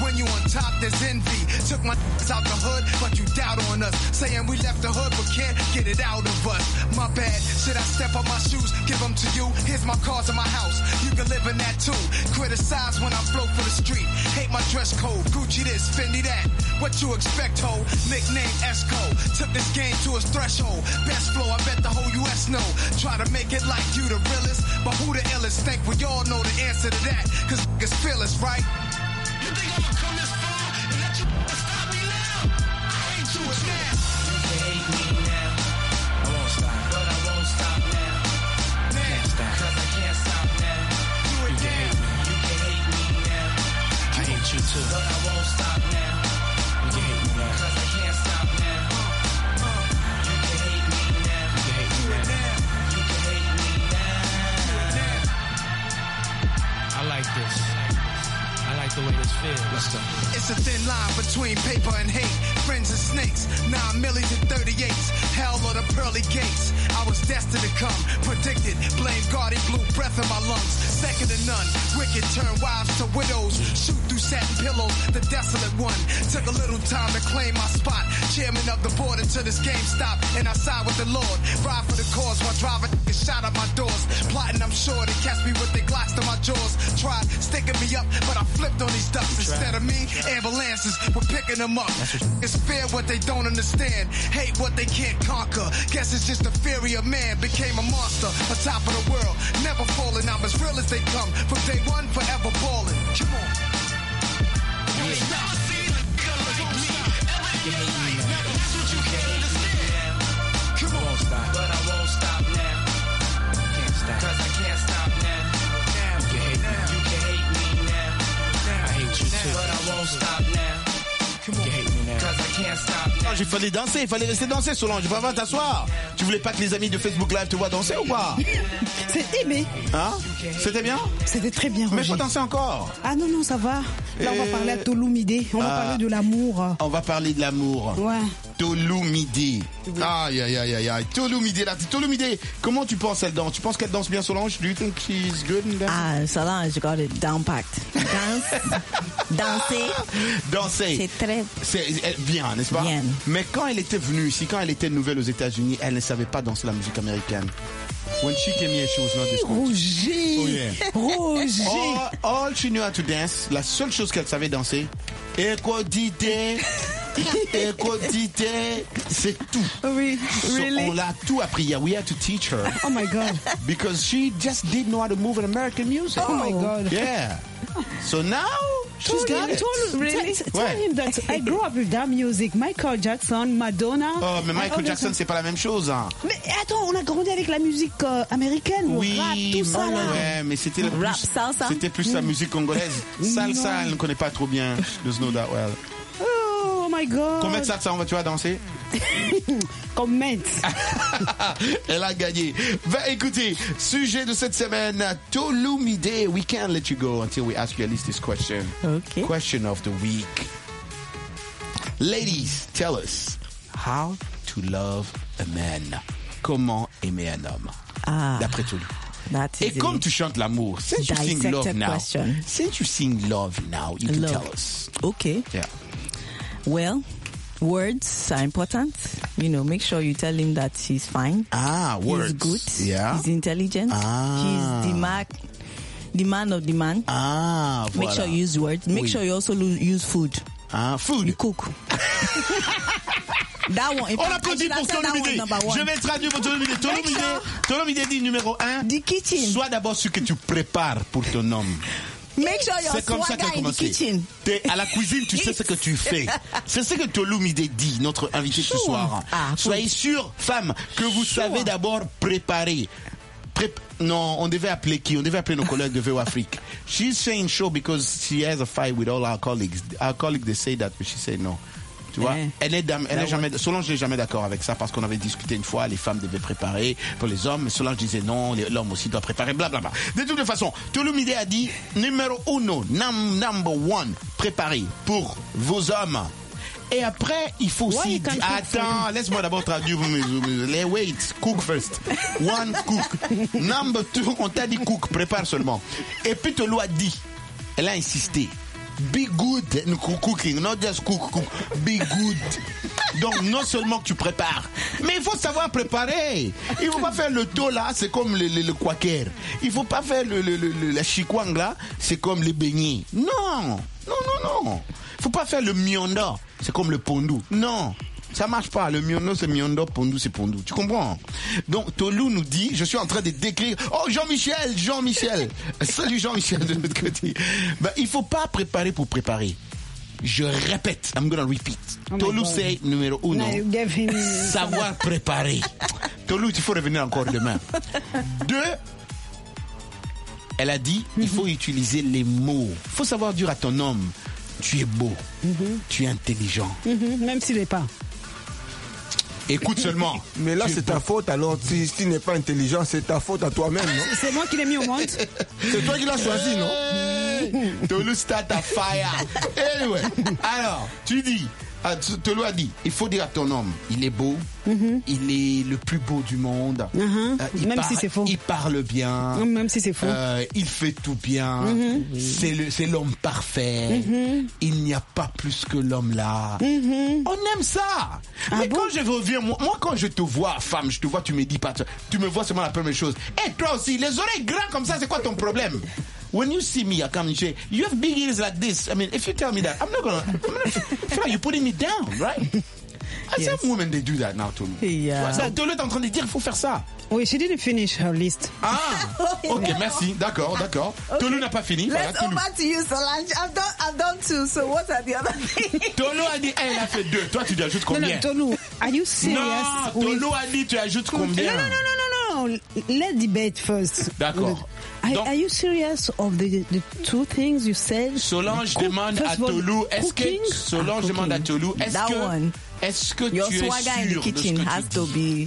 top, there's envy. Took my out the hood, but you doubt on us. Saying we left the hood, but can't get it out of us. My bad, should I step on my shoes, give them to you? Here's my cars in my house, you can live in that too. Criticize when I flow for the street. Hate my dress code, Gucci this, Fendi that. What you expect, ho? Nickname Esco. Took this game to its threshold. Best flow, I bet the whole U S know. Try to make it like you the realest, but who the illest? Think we all know the answer to that, cause niggas feel us, right? You think I'ma come this far and let you stop me now? I hate you now. You can hate me now. I won't stop, but I won't stop now. Now, can't stop, cause I can't stop now. Do it you now. Can you can hate me now. I hate you too, but I won't stop now. You can hate me now, cause I can't stop now. Uh, uh, you can hate me now. You can hate me now. You can hate me now. I like this. I like the way this feels. Let's go. It's a thin line between paper and hate. Friends and snakes, nine millies and thirty-eights. Hell or the pearly gates. I was destined to come, predicted. Blame God, he blew breath in my lungs. Second to none. Wicked turn wives to widows. Shoot through satin pillows, the desolate one. Took a little time to claim my spot. Chairman of the board until this game stopped. And I side with the Lord. Ride for the cause while driving and shot at my doors. Plotting, I'm sure they catch me with their glocks to my jaws. Tried sticking me up, but I flipped on these ducks. Instead of me, ambulances were picking them up. It's fear what they don't understand. Hate what they can't conquer. Guess it's just the fury of man. Became a monster, on top of the world. Never falling, I'm as real as they come. From day one, forever balling. Come on. You ain't never seen a nigga like me. You hate me now. That's what you can't understand. Come on. I won't stop, but I won't stop now. Can't stop, cause I can't stop now. You can hate me, you can hate me now. I hate you too, but I won't stop now. You can hate me now, cause I can't stop now. Il fallait danser, il fallait rester danser, Solange. Va, va t'asseoir. Tu voulais pas que les amis de Facebook Live te voient danser ou pas? C'est aimé. Hein? C'était bien? C'était très bien, Roger. Mais faut danser encore. Ah non, non, ça va. Là, on va parler à Tolumide. On va Ah. parler de l'amour. On va parler de l'amour. Ouais. Tolumide. Aïe, aïe, aïe, aïe, aïe. Tolumide, là. Tolumide, comment tu penses elle danse? Tu penses qu'elle danse bien, Solange? Do you think she's good in dancing? Ah, Solange got it down packed. Danse. Danser. Danser. C'est très C'est elle- bien, n'est-ce pas? Bien. Mais quand elle était venue ici, quand elle était nouvelle aux États-Unis, elle ne savait pas danser la musique américaine. When she came here, she was not this good. Roger. Oh, yeah. Roger. All, all she knew how to dance, la seule chose qu'elle savait danser, écodité, écodité, c'est tout. Oui, So, really? on l'a tout appris. Yeah, we had to teach her. Oh my God. Because she just didn't know how to move in American music. Oh my God. Yeah. So now she's Told got him, it. told, really? Tell Ouais. him that I grew up with that music. Michael Jackson, Madonna. Oh, mais and Michael all Jackson, that. c'est pas la même chose. Hein. Mais attends, on a grandi avec la musique euh, américaine, le Oui, rap, tout ça là. ouais, mais c'était le plus, Rap, salsa. c'était plus la musique congolaise. Salsa, elle ne connaît pas trop bien. She doesn't know that well. Oh my God. Combien de salsa on va tu vas danser? Comment? Elle a gagné. Va écoutez, sujet de cette semaine, Tolumide. We can't let you go until we ask you at least this question. Okay. Question of the week. Ladies, tell us how to love a man. Comment aimer un homme? Ah. D'après Tolu. That is Et comme a tu chantes l'amour, since you sing love dissected now, question. since you sing love now, you can Love. tell us. Okay. Yeah. Well, words are important. You know, make sure you tell him that he's fine. Ah, words. He's good. Yeah. He's intelligent. Ah. He's the man, the man of the man. Ah, Make voilà. sure you use words. Make Oui. sure you also lo- use food. Ah, food. You cook. That one. in On fact, applaudit I pour should have said that one Tolumide. number one. Je vais traduire pour Tolumide. Tolumide, Tolumide dit numéro un. The kitchen. Sois d'abord ce que tu prépares pour ton homme. Make sure your C'est comme ça swagger qu'elle a in the commencé. kitchen. T'es à la cuisine, tu sais ce que tu fais. C'est ce que Tolumide dit, notre invité ce Sure. soir. Ah, Soyez sûrs, femmes, que vous Sure. savez d'abord préparer. Prép- non, on devait appeler qui? On devait appeler nos collègues de V O Afrique. She's saying show because she has a fight with all our colleagues. Our colleagues, they say that, but she said no. Tu vois, Eh. elle est, dam- elle That est jamais, Solange n'est jamais d'accord avec ça parce qu'on avait discuté une fois, les femmes devaient préparer pour les hommes, mais Solange disait non, les- l'homme aussi doit préparer, blablabla. De toute façon, Tolumide a dit numéro uno, num, number one, préparer pour vos hommes. Et après, il faut Why aussi you can't dire, cook for attends, laisse-moi d'abord traduire, les wait, cook first. One, cook. Number two, on t'a dit cook, prépare seulement. Et puis Tolu a dit, elle a insisté, Be good in cooking, not just cook, cook. Be good. Donc, non seulement que tu prépares, mais il faut savoir préparer. Il faut pas faire le taux là, c'est comme le, le, le quaker. Il faut pas faire le, le, le, la chikwang là, c'est comme les beignets. Non, non, non, non. Il faut pas faire le miondo, c'est comme le pondou. Non. Ça marche pas. Le miondo, c'est miondo, pondou, c'est pondou. Tu comprends? Donc, Tolu nous dit, je suis en train de décrire, oh, Jean-Michel, Jean-Michel. Salut Jean-Michel de l'autre côté. Ben, il faut pas préparer pour préparer. Je répète, I'm gonna repeat. Oh Tolu c'est numéro uno. Savoir préparer. Tolu, il faut revenir encore demain. Deux, elle a dit, il faut utiliser les mots. Il faut savoir dire à ton homme, tu es beau, mm-hmm. tu es intelligent. Mm-hmm. Même s'il n'est pas. Écoute seulement. Mais là, c'est ta faute. Alors, si, si tu n'es pas intelligent, c'est ta faute à toi-même, non? C'est moi qui l'ai mis au monde. C'est toi qui l'as choisi, non? Tolu start a fire. Anyway, alors, tu dis, Tolu a dit, il faut dire à ton homme, il est beau, mm-hmm. il est le plus beau du monde. Mm-hmm. Euh, il même par, si c'est faux. Il parle bien. Même si c'est faux. Euh, il fait tout bien. Mm-hmm. C'est, le, c'est l'homme parfait. Mm-hmm. Il n'y a pas plus que l'homme là. Mm-hmm. On aime ça. Ah Mais bon? Quand je reviens, moi, moi, quand je te vois, femme, je te vois, tu me dis pas, tu me vois seulement la première chose. Et toi aussi, les oreilles grandes comme ça, c'est quoi ton problème? When you see me, I come and say, you have big ears like this. I mean, if you tell me that, I'm not gonna, I'm gonna feel like you're putting me down, right? Yes. Some women, they do that now, Tolu. Yeah. Ça, Tolu est en train de dire, il faut faire ça. Oui, she didn't finish her list. Ah, ok, merci. D'accord, d'accord. Okay. Tolu n'a pas fini. Let's voilà, go back to you, Solange. I've done, I've done two, so what are the other things? Tolu a dit, elle a fait deux. Toi, tu ajoutes combien? Non, non, Tolu, are you serious? Non, Tolu a dit, tu ajoutes combien? Non, non, non, non, non, no. Let's debate first. D'accord. Are, Donc, are you serious of the, the two things you said? Solange Cook, demande à Tolu, est-ce que Solange ah, demande à Tolu, est-ce that que one. Est-ce que Your tu es sûr swagger in the kitchen has to be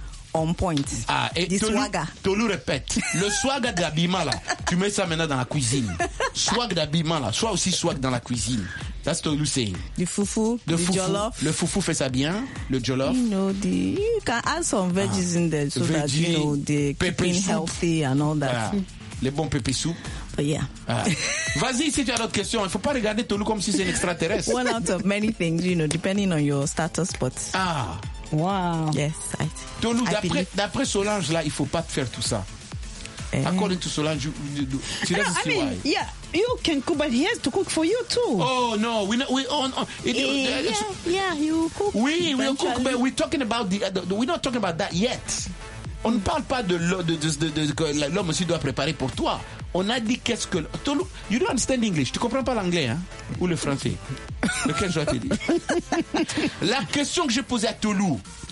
on point. Ah, et the Tolu, swagger. Tolu répète, le swag d'habillement là, tu mets ça maintenant dans la cuisine. Swag d'habillement là, soit aussi swag dans la cuisine. That's Tolu saying. The fufu, le the fufu, jollof. Le fufu fait ça bien, le jollof. You know, the, you can add some veggies ah, in there so veggie, that you know they're keeping soup. Healthy and all that. Ah, les bons pépé soup. But yeah. Ah. Vas-y, si tu as d'autres questions, il ne faut pas regarder Tolu comme si c'est un extraterrestre. One out of many things, you know, depending on your status, but. Ah. Wow. Yes, I. Tolu, I d'après, d'après Solange, là, il ne faut pas te faire tout ça. Eh. According to Solange, you, you, you, you no, I mean, why. Yeah, you can cook, but he has to cook for you too. Oh no, we we on. on it, yeah, uh, yeah, yeah, you cook. We will cook, but we're talking about the, the. We're not talking about that yet. On ne parle pas de l'homme, de, de, de, de, l'homme aussi doit préparer pour toi. On a dit qu'est-ce que... Tolu, you don't understand English. Tu comprends pas l'anglais, hein? Ou le français? Lequel je dois te dire? La question que j'ai posée à Tolu.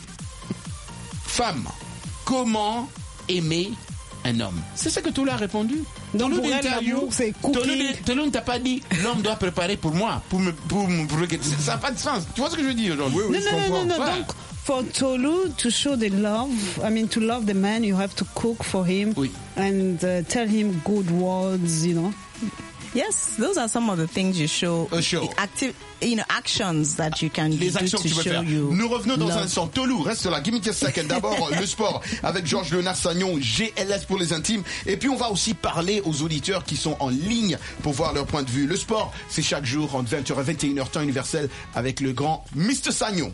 Femme, comment aimer un homme? C'est ça que Tolu a répondu. Donc Tolu, pour elle, l'amour, c'est cooking. Tolu ne t'a pas dit, l'homme doit préparer pour moi. Pour me, pour, pour, pour, ça n'a pas de sens. Tu vois ce que je veux dire aujourd'hui? Oui, oui, non, je non, non, non, non. Donc, for Tolu to show the love, I mean, to love the man, you have to cook for him oui. and uh, tell him good words, you know. Yes, those are some of the things you show. A show. Active, you know, actions that you can Les do actions to que tu peux show faire. you. Nous revenons dans love. un instant. Tolu, reste là. Give me just a second. D'abord, le sport avec Georges Léonard Sagnon, G L S pour les intimes. Et puis, on va aussi parler aux auditeurs qui sont en ligne pour voir leur point de vue. Le sport, c'est chaque jour entre vingt heures et vingt et une heures temps universel avec le grand mister Sagnon.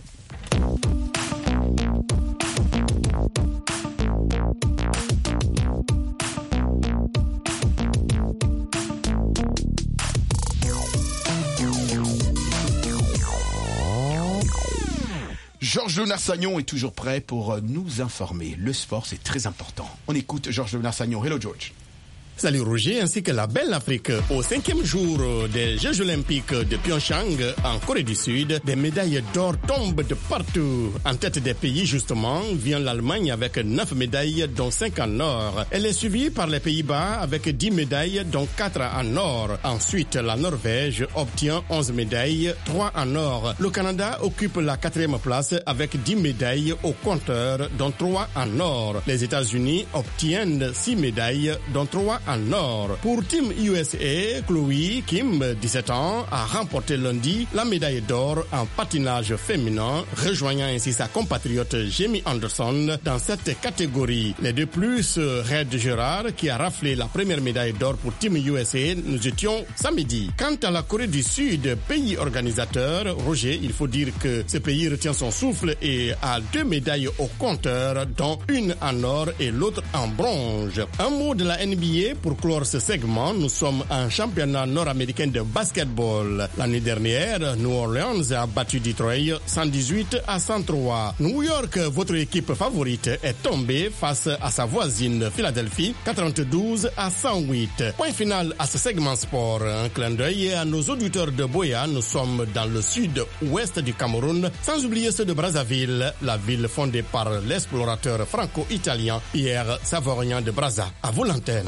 Georges Léonard Sagnon est toujours prêt pour nous informer. Le sport, c'est très important. On écoute Georges Léonard Sagnon. Hello, George. Salut Roger, ainsi que la belle Afrique. Au cinquième jour des Jeux Olympiques de Pyeongchang, en Corée du Sud, des médailles d'or tombent de partout. En tête des pays, justement, vient l'Allemagne avec neuf médailles, dont cinq en or. Elle est suivie par les Pays-Bas avec dix médailles, dont quatre en or. Ensuite, la Norvège obtient onze médailles, trois en or. Le Canada occupe la quatrième place avec dix médailles au compteur, dont trois en or. Les États-Unis obtiennent six médailles, dont trois en en or. Pour Team U S A, Chloé Kim, dix-sept ans, a remporté lundi la médaille d'or en patinage féminin, rejoignant ainsi sa compatriote Jamie Anderson dans cette catégorie. Les deux plus, Red Gerard, qui a raflé la première médaille d'or pour Team U S A, nous étions samedi. Quant à la Corée du Sud, pays organisateur, Roger, il faut dire que ce pays retient son souffle et a deux médailles au compteur, dont une en or et l'autre en bronze. Un mot de la N B A pour clore ce segment. Nous sommes en championnat nord-américain de basketball. L'année dernière, New Orleans a battu Detroit cent dix-huit à cent trois. New York, votre équipe favorite, est tombée face à sa voisine Philadelphie quatre-vingt-douze à cent huit. Point final à ce segment sport. Un clin d'œil à nos auditeurs de Boya. Nous sommes dans le sud-ouest du Cameroun, sans oublier ceux de Brazzaville, la ville fondée par l'explorateur franco-italien Pierre Savorgnan de Brazza. À vous l'antenne.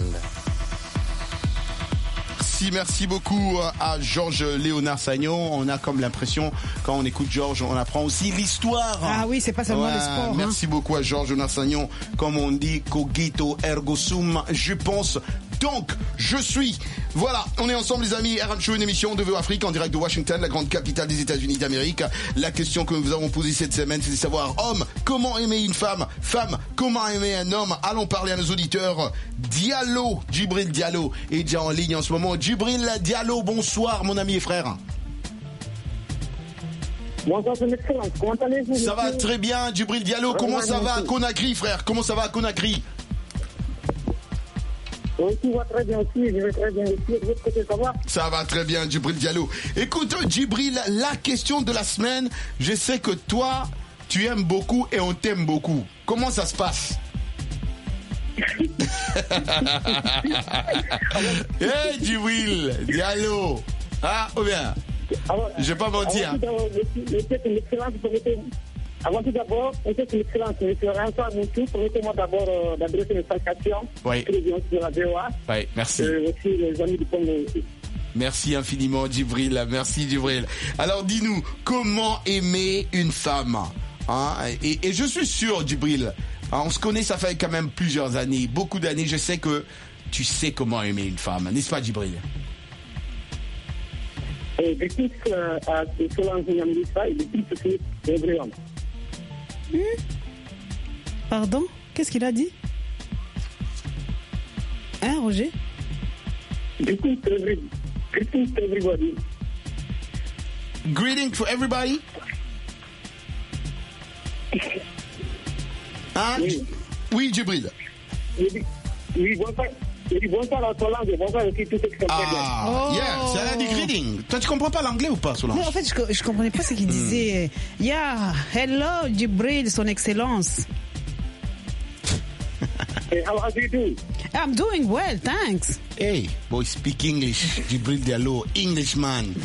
Merci, merci beaucoup à Georges Léonard Sagnon. On a comme l'impression, quand on écoute Georges, on apprend aussi l'histoire. Ah oui, c'est pas seulement ouais, le sport. Merci hein. beaucoup à Georges Léonard Sagnon. Comme on dit, cogito ergo sum, je pense. Donc, je suis. Voilà, on est ensemble les amis. R M Show, une émission de V O Afrique en direct de Washington, la grande capitale des États-Unis d'Amérique. La question que nous avons posée cette semaine, c'est de savoir, homme, comment aimer une femme? Femme, comment aimer un homme? Allons parler à nos auditeurs. Diallo, Djibril Diallo est déjà en ligne en ce moment. Djibril Diallo, bonsoir mon ami et frère. Bonsoir, c'est excellent. Comment allez-vous? Ça va très bien, Djibril Diallo. Comment ça va à Conakry, frère? Comment ça va à Conakry? Oui, tout va très bien aussi, je vais très bien aussi. De votre côté, ça va? Ça va très bien, Djibril Diallo. Écoute, Djibril, la question de la semaine, je sais que toi, tu aimes beaucoup et on t'aime beaucoup. Comment ça se passe? Hey, Djibril Diallo. Ah, ou bien? Je vais pas mentir. Avant tout d'abord, c'est une excellence. Je suis Vincent Moutou. Permettez-moi d'abord euh, d'adresser mes salutations. Oui. De la V O A. Oui, merci. Et aussi les amis du Congo aussi. Merci infiniment, Djibril. Merci, Djibril. Alors, dis-nous, comment aimer une femme? Hein? Et, et je suis sûr, Djibril, hein, on se connaît, ça fait quand même plusieurs années, beaucoup d'années. Je sais que tu sais comment aimer une femme, n'est-ce pas, Djibril? Et depuis que Solange Nyamlissa, et depuis que c'est every homme. Hmm? Pardon? Qu'est-ce qu'il a dit? Hein, Roger? Greetings to every, greetings to everybody. Greeting to everybody? Hein? Oui, oui Djibril. Oui, bonsoir. Bonsoir à Solange, bonsoir aussi tout ce qui sont très bien. Ah, yeah, c'est elle a dit greeting. Toi, tu comprends pas l'anglais ou pas, Solange? Non, en fait, je, je comprenais pas ce qu'il disait. Yeah, hello, Djibril, son excellence. Hey, how are you doing? I'm doing well, thanks. Hey, boy, speak English. Djibril Diallo, Englishman.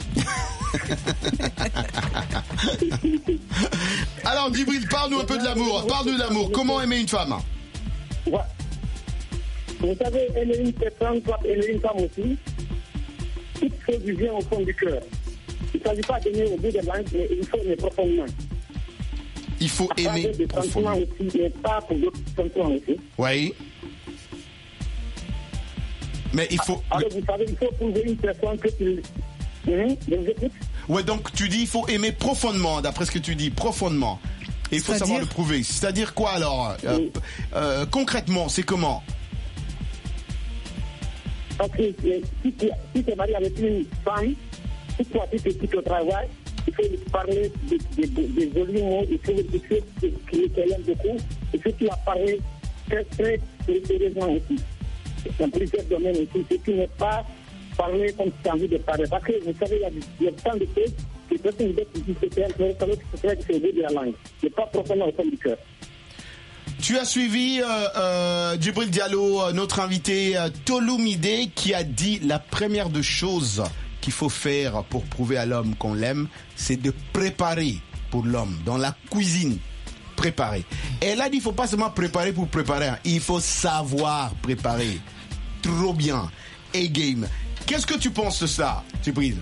Alors, Djibril, parle-nous un peu de l'amour. Parle-nous de l'amour. Comment aimer une femme? Ouais. Vous savez, aimer une personne, soit aimer une femme aussi, toute chose vient au fond du cœur. Il ne s'agit pas d'aimer au bout de langue, mais il faut aimer profondément. Il faut à aimer des profondément. Aussi, mais pas pour d'autres sentiments aussi. Oui. Mais il faut... Alors, vous savez, il faut trouver une personne que tu... Mmh, je vous écoute. Ouais, donc tu dis il faut aimer profondément, d'après ce que tu dis, profondément. Et il faut savoir le prouver. C'est-à-dire quoi alors? euh, oui. euh, Concrètement, c'est comment? Parce que euh, si tu si es marié avec une femme, si toi tu te quittes au travail, il faut lui parler des de, de, de jolis mots, il faut lui dire qu'elle aime beaucoup, et si tu as parlé très très sérieusement aussi. Dans plusieurs domaines aussi, si tu n'es pas parlé comme tu as envie de parler. Parce que vous savez, il y a tant de choses que personne ne peut dire que c'est un peu, c'est au bout de la langue. C'est pas profondément au fond du cœur. Tu as suivi euh, euh, Djibril Diallo, euh, notre invité euh, Tolumide, qui a dit la première des choses qu'il faut faire pour prouver à l'homme qu'on l'aime, c'est de préparer pour l'homme, dans la cuisine, préparer. Et là, il ne faut pas seulement préparer pour préparer, hein, il faut savoir préparer. Trop bien. Et game. Qu'est-ce que tu penses de ça, Djibril?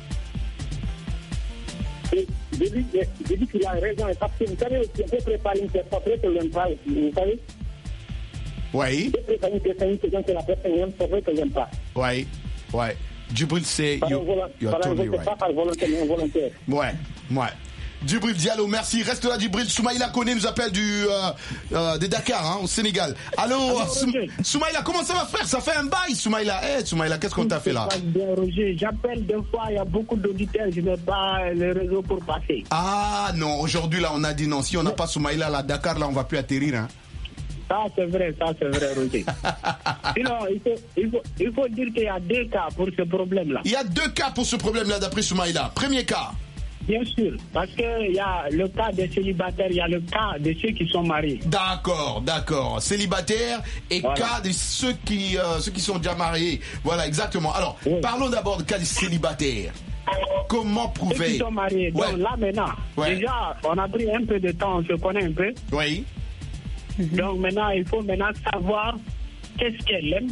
Je dis, je dis qu'il a raison, parce que vous savez, on peut préparer une personne, après que l'on parle, vous savez. Oui. Je préfère que c'est une question que la personne aime, c'est vrai que j'aime pas. Oui, oui. Djibril, c'est... Par You, involontaire, you're par totally involontaire, right. pas par volonté, mais involontaire. Ouais, ouais. Djibril Diallo, merci. Reste là, Djibril. Soumaïla Koné nous appelle du, euh, euh, de Dakar, hein, au Sénégal. Allô, Allô Soum- Soumaïla, comment ça va, frère? Ça fait un bail, Soumaïla. Eh, hey, Soumaïla, qu'est-ce qu'on t'a fait là? Bien, Roger, j'appelle deux fois, il y a beaucoup d'auditeurs, je n'ai pas le réseau pour passer. Ah non, aujourd'hui là, on a dit non. Si on n'a pas Soumaïla là, Dakar, là, on va plus atterrir, hein. Ça, c'est vrai, ça, c'est vrai, Roger. Sinon, il faut, il, faut, il faut dire qu'il y a deux cas pour ce problème-là. Il y a deux cas pour ce problème-là, d'après Soumaïla. Premier cas. Bien sûr, parce qu'il y a le cas des célibataires, il y a le cas de ceux qui sont mariés. D'accord, d'accord. Célibataire et Voilà. cas de ceux qui, euh, ceux qui sont déjà mariés. Voilà, exactement. Alors, parlons d'abord du cas des célibataires. Comment Ceux prouver? qui sont mariés. Ouais. Donc là, maintenant, Ouais. déjà, on a pris un peu de temps, on se connaît un peu. Oui. Donc maintenant, il faut maintenant savoir qu'est-ce qu'elle aime,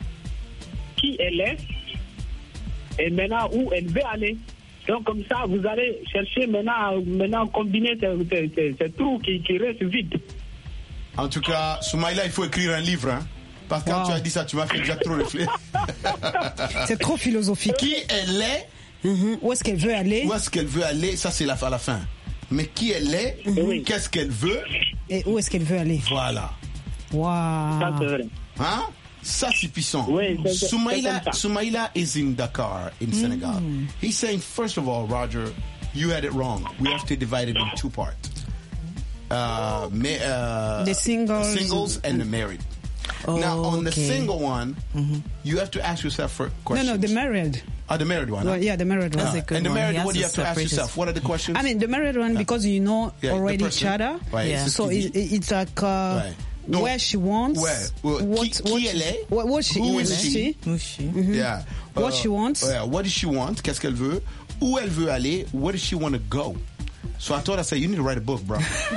qui elle est, et maintenant où elle veut aller. Donc comme ça, vous allez chercher maintenant, maintenant combiner ces, ces, ces, ces trous qui, qui restent vides. En tout cas, Soumaïla, il faut écrire un livre, hein. Parce que quand Wow. tu as dit ça, tu m'as fait déjà trop réfléchir. C'est trop philosophique. Qui elle est? Mhm. Où est-ce qu'elle veut aller? Où est-ce qu'elle veut aller? Ça, c'est la, à la fin. Mais qui elle est? Mhm. Qu'est-ce qu'elle veut? Et où est-ce qu'elle veut aller? Voilà. Waouh. Ça, c'est vrai. Hein? Ça, c'est puissant. Oui, c'est- c'est Soumaïla, comme ça. Soumaïla is in Dakar, in Senegal. He's saying, first of all, Roger, you had it wrong. We have to divide it in two parts. Uh, ma- uh, The singles. singles and the married. Oh, Now, on the okay. single one, you have to ask yourself for No, questions. no, the married. Ah, the married one. Well, huh? yeah, the married one. Ah, and the married one, you have to ask yourself, what are the questions? I mean, the married one, because you know Yeah, the already person. each other. Right, Yeah. c'est ce So qu'il it, it's like uh, Right. Donc, where she wants. ouais, ouais, What, qui- what qui elle est? What, what she Who is is she? Who's she? Mhm. Yeah. What Uh, she wants. Yeah. What does she want? Qu'est-ce qu'elle veut? Où elle veut aller? Where does she want to go? So I told her, I said, you need to write a book, bro.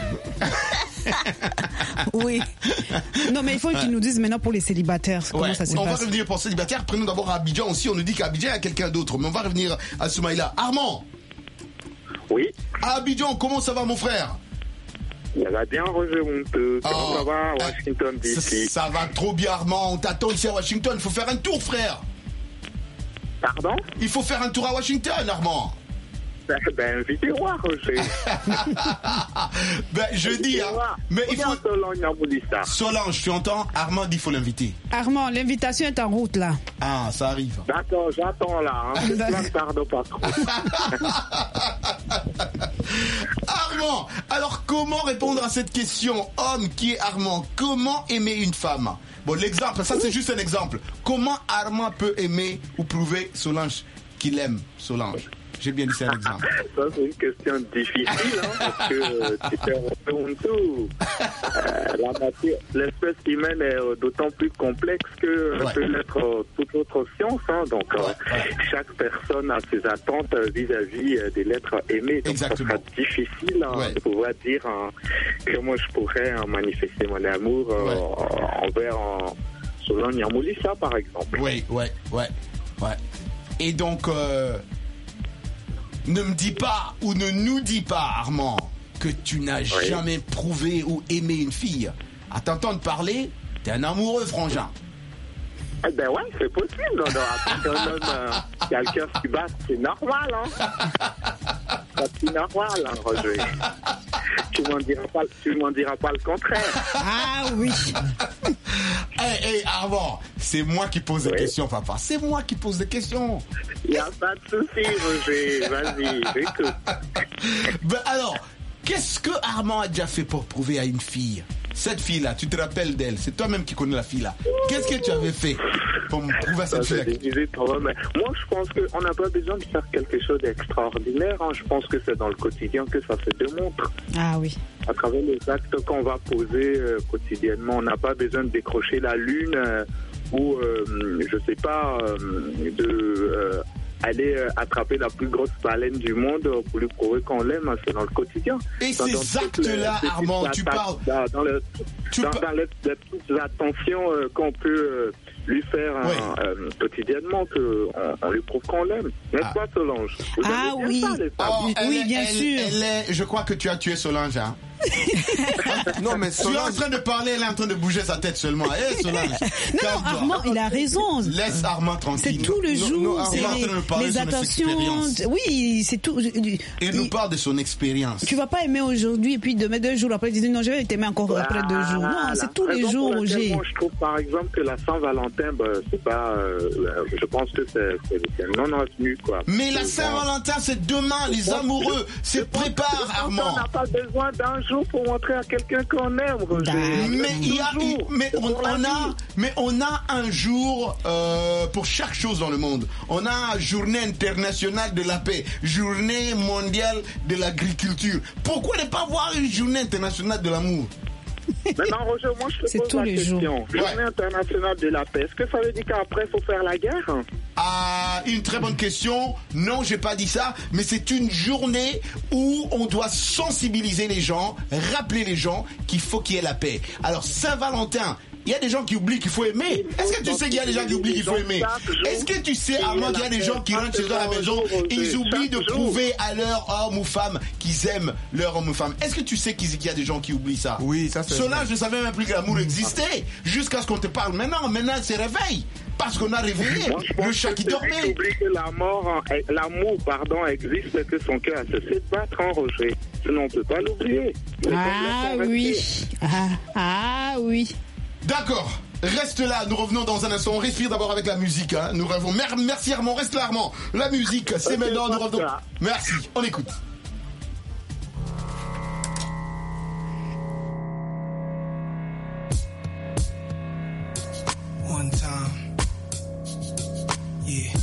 Oui. Non, mais il faut qu'ils nous disent maintenant pour les célibataires comment Ouais. ça se On va passe. revenir pour célibataire. Prenons d'abord à Abidjan aussi. On nous dit qu'à Abidjan, il y a quelqu'un d'autre. Mais on va revenir à Soumaïla. Armand. Oui. À Abidjan, comment ça va, mon frère? Ça va bien, Roger Monteux. Comment Oh. ça va, Washington D C? Ça, ça va trop bien, Armand. On t'attend ici à Washington. Il faut faire un tour, frère. Pardon? Il faut faire un tour à Washington, Armand. Ben, ben invitez-moi, Roger. Ben, je dis, hein, mais il faut... Solange, Solange, tu entends? Armand dit qu'il faut l'inviter. Armand, l'invitation est en route là. Ah, ça arrive. D'accord, j'attends là. Hein. C'est plein de tarde pas trop. Armand, alors comment répondre à cette question? Homme qui est Armand, comment aimer une femme? Bon, l'exemple, ça c'est juste un exemple. Comment Armand peut aimer ou prouver Solange qu'il aime Solange? J'ai bien dit c'est un exemple. Ça, c'est une question difficile, hein, parce que euh, tu fais un tout. Euh, la matière, l'espèce humaine est euh, d'autant plus complexe que euh, Ouais. peut l'être euh, toute autre science. Hein, donc, euh, chaque personne a ses attentes euh, vis-à-vis euh, des lettres aimées. Donc, ça sera difficile hein, Ouais. de pouvoir dire hein, comment je pourrais hein, manifester mon amour euh, envers euh, Solange Nyamulissa, par exemple. Oui, ouais, ouais, ouais. Et donc, euh, ne me dis pas ou ne nous dis pas, Armand, que tu n'as Oui. jamais prouvé ou aimé une fille. À t'entendre parler, t'es un amoureux, frangin. Eh ben ouais, c'est possible. Non, non, après, un homme euh, qui a le cœur qui bat, c'est normal, hein. C'est normal, hein, Roger. Tu m'en diras pas, tu m'en diras pas le contraire. Ah oui. Hé, hé, Armand, c'est moi qui pose des questions, papa. C'est moi qui pose des questions. Il n'y a pas de souci, Roger. Vas-y, j'écoute. Ben alors, qu'est-ce que Armand a déjà fait pour prouver à une fille? Cette fille-là, tu te rappelles d'elle? C'est toi-même qui connais la fille-là. Qu'est-ce que tu avais fait pour me prouver à cette Ça, c'est fille-là? divisé pour eux, mais moi, je pense qu'on n'a pas besoin de faire quelque chose d'extraordinaire. Hein. Je pense que c'est dans le quotidien que ça se démontre. Ah oui. À travers les actes qu'on va poser euh, quotidiennement. On n'a pas besoin de décrocher la lune euh, ou, euh, je sais pas, euh, de euh, aller euh, attraper la plus grosse baleine du monde euh, pour lui prouver qu'on l'aime. hein, C'est dans le quotidien. Et Dans- ces dans toutes actes-là, les petites Armand, tu attaques, parles- Dans, dans le- dans- dans les, les petites attentions euh, qu'on peut euh, lui faire hein, euh, quotidiennement, qu'on on lui prouve qu'on l'aime. N'est-ce pas, Solange? Vous Ah aimez bien oui. ça, les femmes Oh, elle Oui, est- bien elle- sûr. elle est- je crois que tu as tué Solange, hein? Non, mais Tu es en Solange, train de parler, elle est en train de bouger sa tête seulement. Eh, Solange. Non, non, Armand, il a raison. Laisse Armand tranquille. C'est tout le Non, jour, non, Armand c'est est en train de nous parler les, les de son attentions. expérience. Oui, c'est tout. Il nous parle de son expérience. Tu vas pas aimer aujourd'hui et puis demain deux jours après tu dis non je vais t'aimer encore après deux jours. Non, Voilà. c'est tous les Raison jours, pour laquelle, Roger. Moi, je trouve par exemple que la Saint-Valentin, bah, c'est pas. Euh, je pense que c'est, c'est, c'est non avenu quoi. Mais la C'est Saint-Valentin, c'est demain, les amoureux. C'est prépare, Armand. On n'a pas besoin d'un jour pour montrer à quelqu'un qu'on aime, Roger. Mais il y a, il- mais on, on a, mais on a un jour euh, pour chaque chose dans le monde. On a journée internationale de la paix, journée mondiale de l'agriculture. Pourquoi ne pas avoir une journée internationale de l'amour? Maintenant, Roger, moi je te C'est pose tous la les question. jours. Journée internationale de la paix. Est-ce que ça veut dire qu'après il faut faire la guerre? Ah, une très bonne question. Non, j'ai pas dit ça, mais c'est une journée où on doit sensibiliser les gens, rappeler les gens qu'il faut qu'il y ait la paix. Alors Saint-Valentin, il y a des gens qui oublient qu'il faut aimer. Est-ce que tu sais qu'il y a des gens qui oublient qu'il faut aimer? Est-ce que tu sais, Armand, qu'il y a des gens qui rentrent chez eux à la maison et ils oublient de prouver à leur homme ou femme qu'ils aiment leur homme ou femme? Est-ce que tu sais qu'il y a des gens qui oublient ça? Oui, ça c'est Cela, vrai. je ne savais même plus que l'amour existait jusqu'à ce qu'on te parle maintenant. Maintenant, elle se réveille parce qu'on a réveillé Moi, je pense le chat qui que celui dormait. oublie que la mort, hein, l'amour, pardon, existe, que son cœur a cessé de battre en Roger. Sinon, on ne peut pas l'oublier. Mais Ah comme la oui. convertir. Ah, ah oui. D'accord. Reste là, nous revenons dans un instant. On respire d'abord avec la musique. Hein. Nous revenons. Mer- Merci Armand, reste là Armand. La musique, c'est Ok, maintenant. Nous pas revenons. ça. Merci. On écoute. One time. Yeah.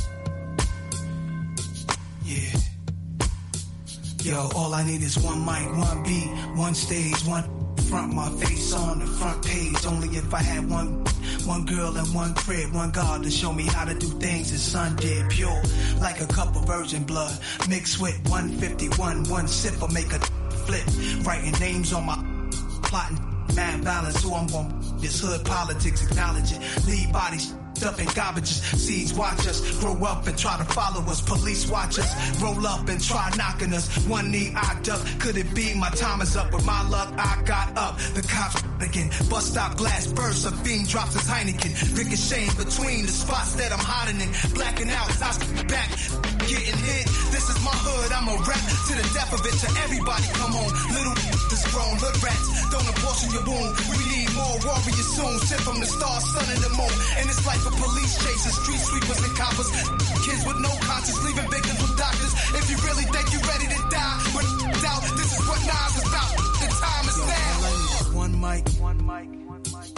Yeah. Yo, all I need is one mic, one beat, one stage, one front, my face on the front page. Only if I had one, one girl and one crib, one God to show me how to do things his son did. Pure, like a cup of virgin blood, mixed with one fifty-one, one sip will make a flip. Writing names on my plotting, mad balance, who I'm gonna this hood politics, acknowledge it. Lead bodies up in garbages, seeds watch us grow up and try to follow us. Police watch us roll up and try knocking us. One knee I duck, could it be my time is up? With my luck I got up. The cops again, bust stop glass bursts. A fiend drops his Heineken, ricocheting between the spots that I'm hiding in. Blacking out, I step back, getting hit. This is my hood, I'm a rap to the death of it. To everybody, come on, little this grown hood rats. Don't abortion your womb. We need more warriors soon. Sent from the stars, sun and the moon. And it's like a police chasing street sweepers and coppers. Kids with no conscience, leaving victims with doctors. If you really think you're ready to die, but doubt, this is what Nas is about. The time is now. One mic, one mic, one mic.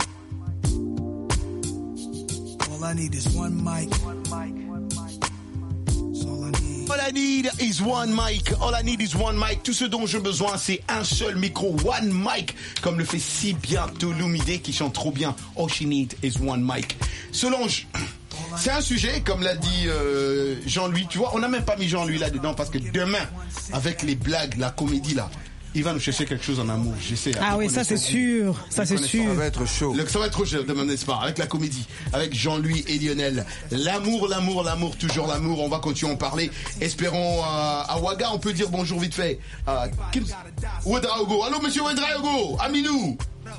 All I need is one mic, one mic, one mic. That's all I need. All I need is one mic. All I need is one mic. Tout ce dont j'ai besoin, c'est un seul micro. One mic. Comme le fait si bien Tolumide qui chante trop bien. All she needs is one mic. Solange, c'est un sujet, comme l'a dit euh, Jean-Louis. Tu vois, on n'a même pas mis Jean-Louis là-dedans parce que demain, avec les blagues, la comédie là, il va nous chercher quelque chose en amour. J'essaie. Ah oui, ça c'est sûr. Ça c'est sûr. Ça va être chaud. Le- ça va être trop chaud demain, n'est-ce pas? Avec la comédie, avec Jean-Louis et Lionel. L'amour, l'amour, l'amour, toujours l'amour. On va continuer à en parler. Espérons euh, à Ouaga, on peut dire bonjour vite fait. Euh, Kim... Ouedraogo. Allô, monsieur Ouedraogo. Aminou.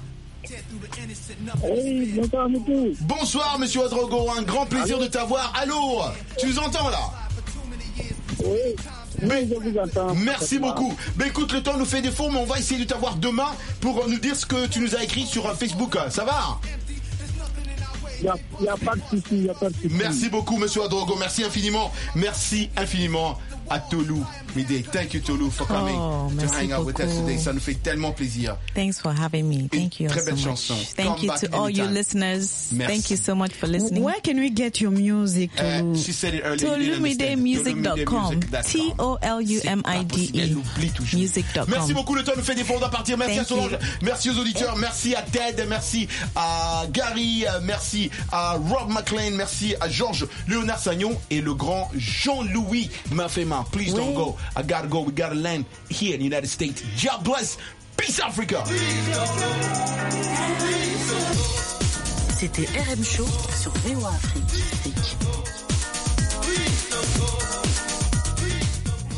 Hey, bonsoir, Moutou. Bonsoir, monsieur Ouedraogo. Un grand plaisir Allô? de t'avoir. Allô. Tu nous entends là? Oui. Mais, je vous entends. merci beaucoup. Mais écoute, le temps nous fait défaut, mais on va essayer de t'avoir demain pour nous dire ce que tu nous as écrit sur Facebook. Ça va? Il n'y a, a pas de souci, il n'y a pas de souci. Merci beaucoup, monsieur Ouedraogo. Merci infiniment. Merci infiniment à Tolu Midday. Thank you, Tolu, for coming Oh, to merci hang out with us beaucoup. today. Ça nous fait tellement plaisir. Thanks for having me. Thank you très so belle much. chanson. Thank Come you back to all you anytime. listeners. Merci. Thank you so much for listening. Where can we get your music, Tolu? Uh, she said it earlier. you didn't Tolumide understand. music dot com. Tolumide music dot com. T O L U M I D Elle E oublie toujours. music dot com. Merci beaucoup, le temps nous fait défaut, on doit partir. Merci Thank à Solange, you. merci aux auditeurs, merci à Ted, merci à Gary, euh, merci à Rob McLean, merci à Georges Léonard Sagnon et le grand Jean-Louis Mafema. Please don't Oui. go. I gotta go. We gotta land here in the United States. God bless. Peace Africa. C'était R M Show sur V O A Afrique.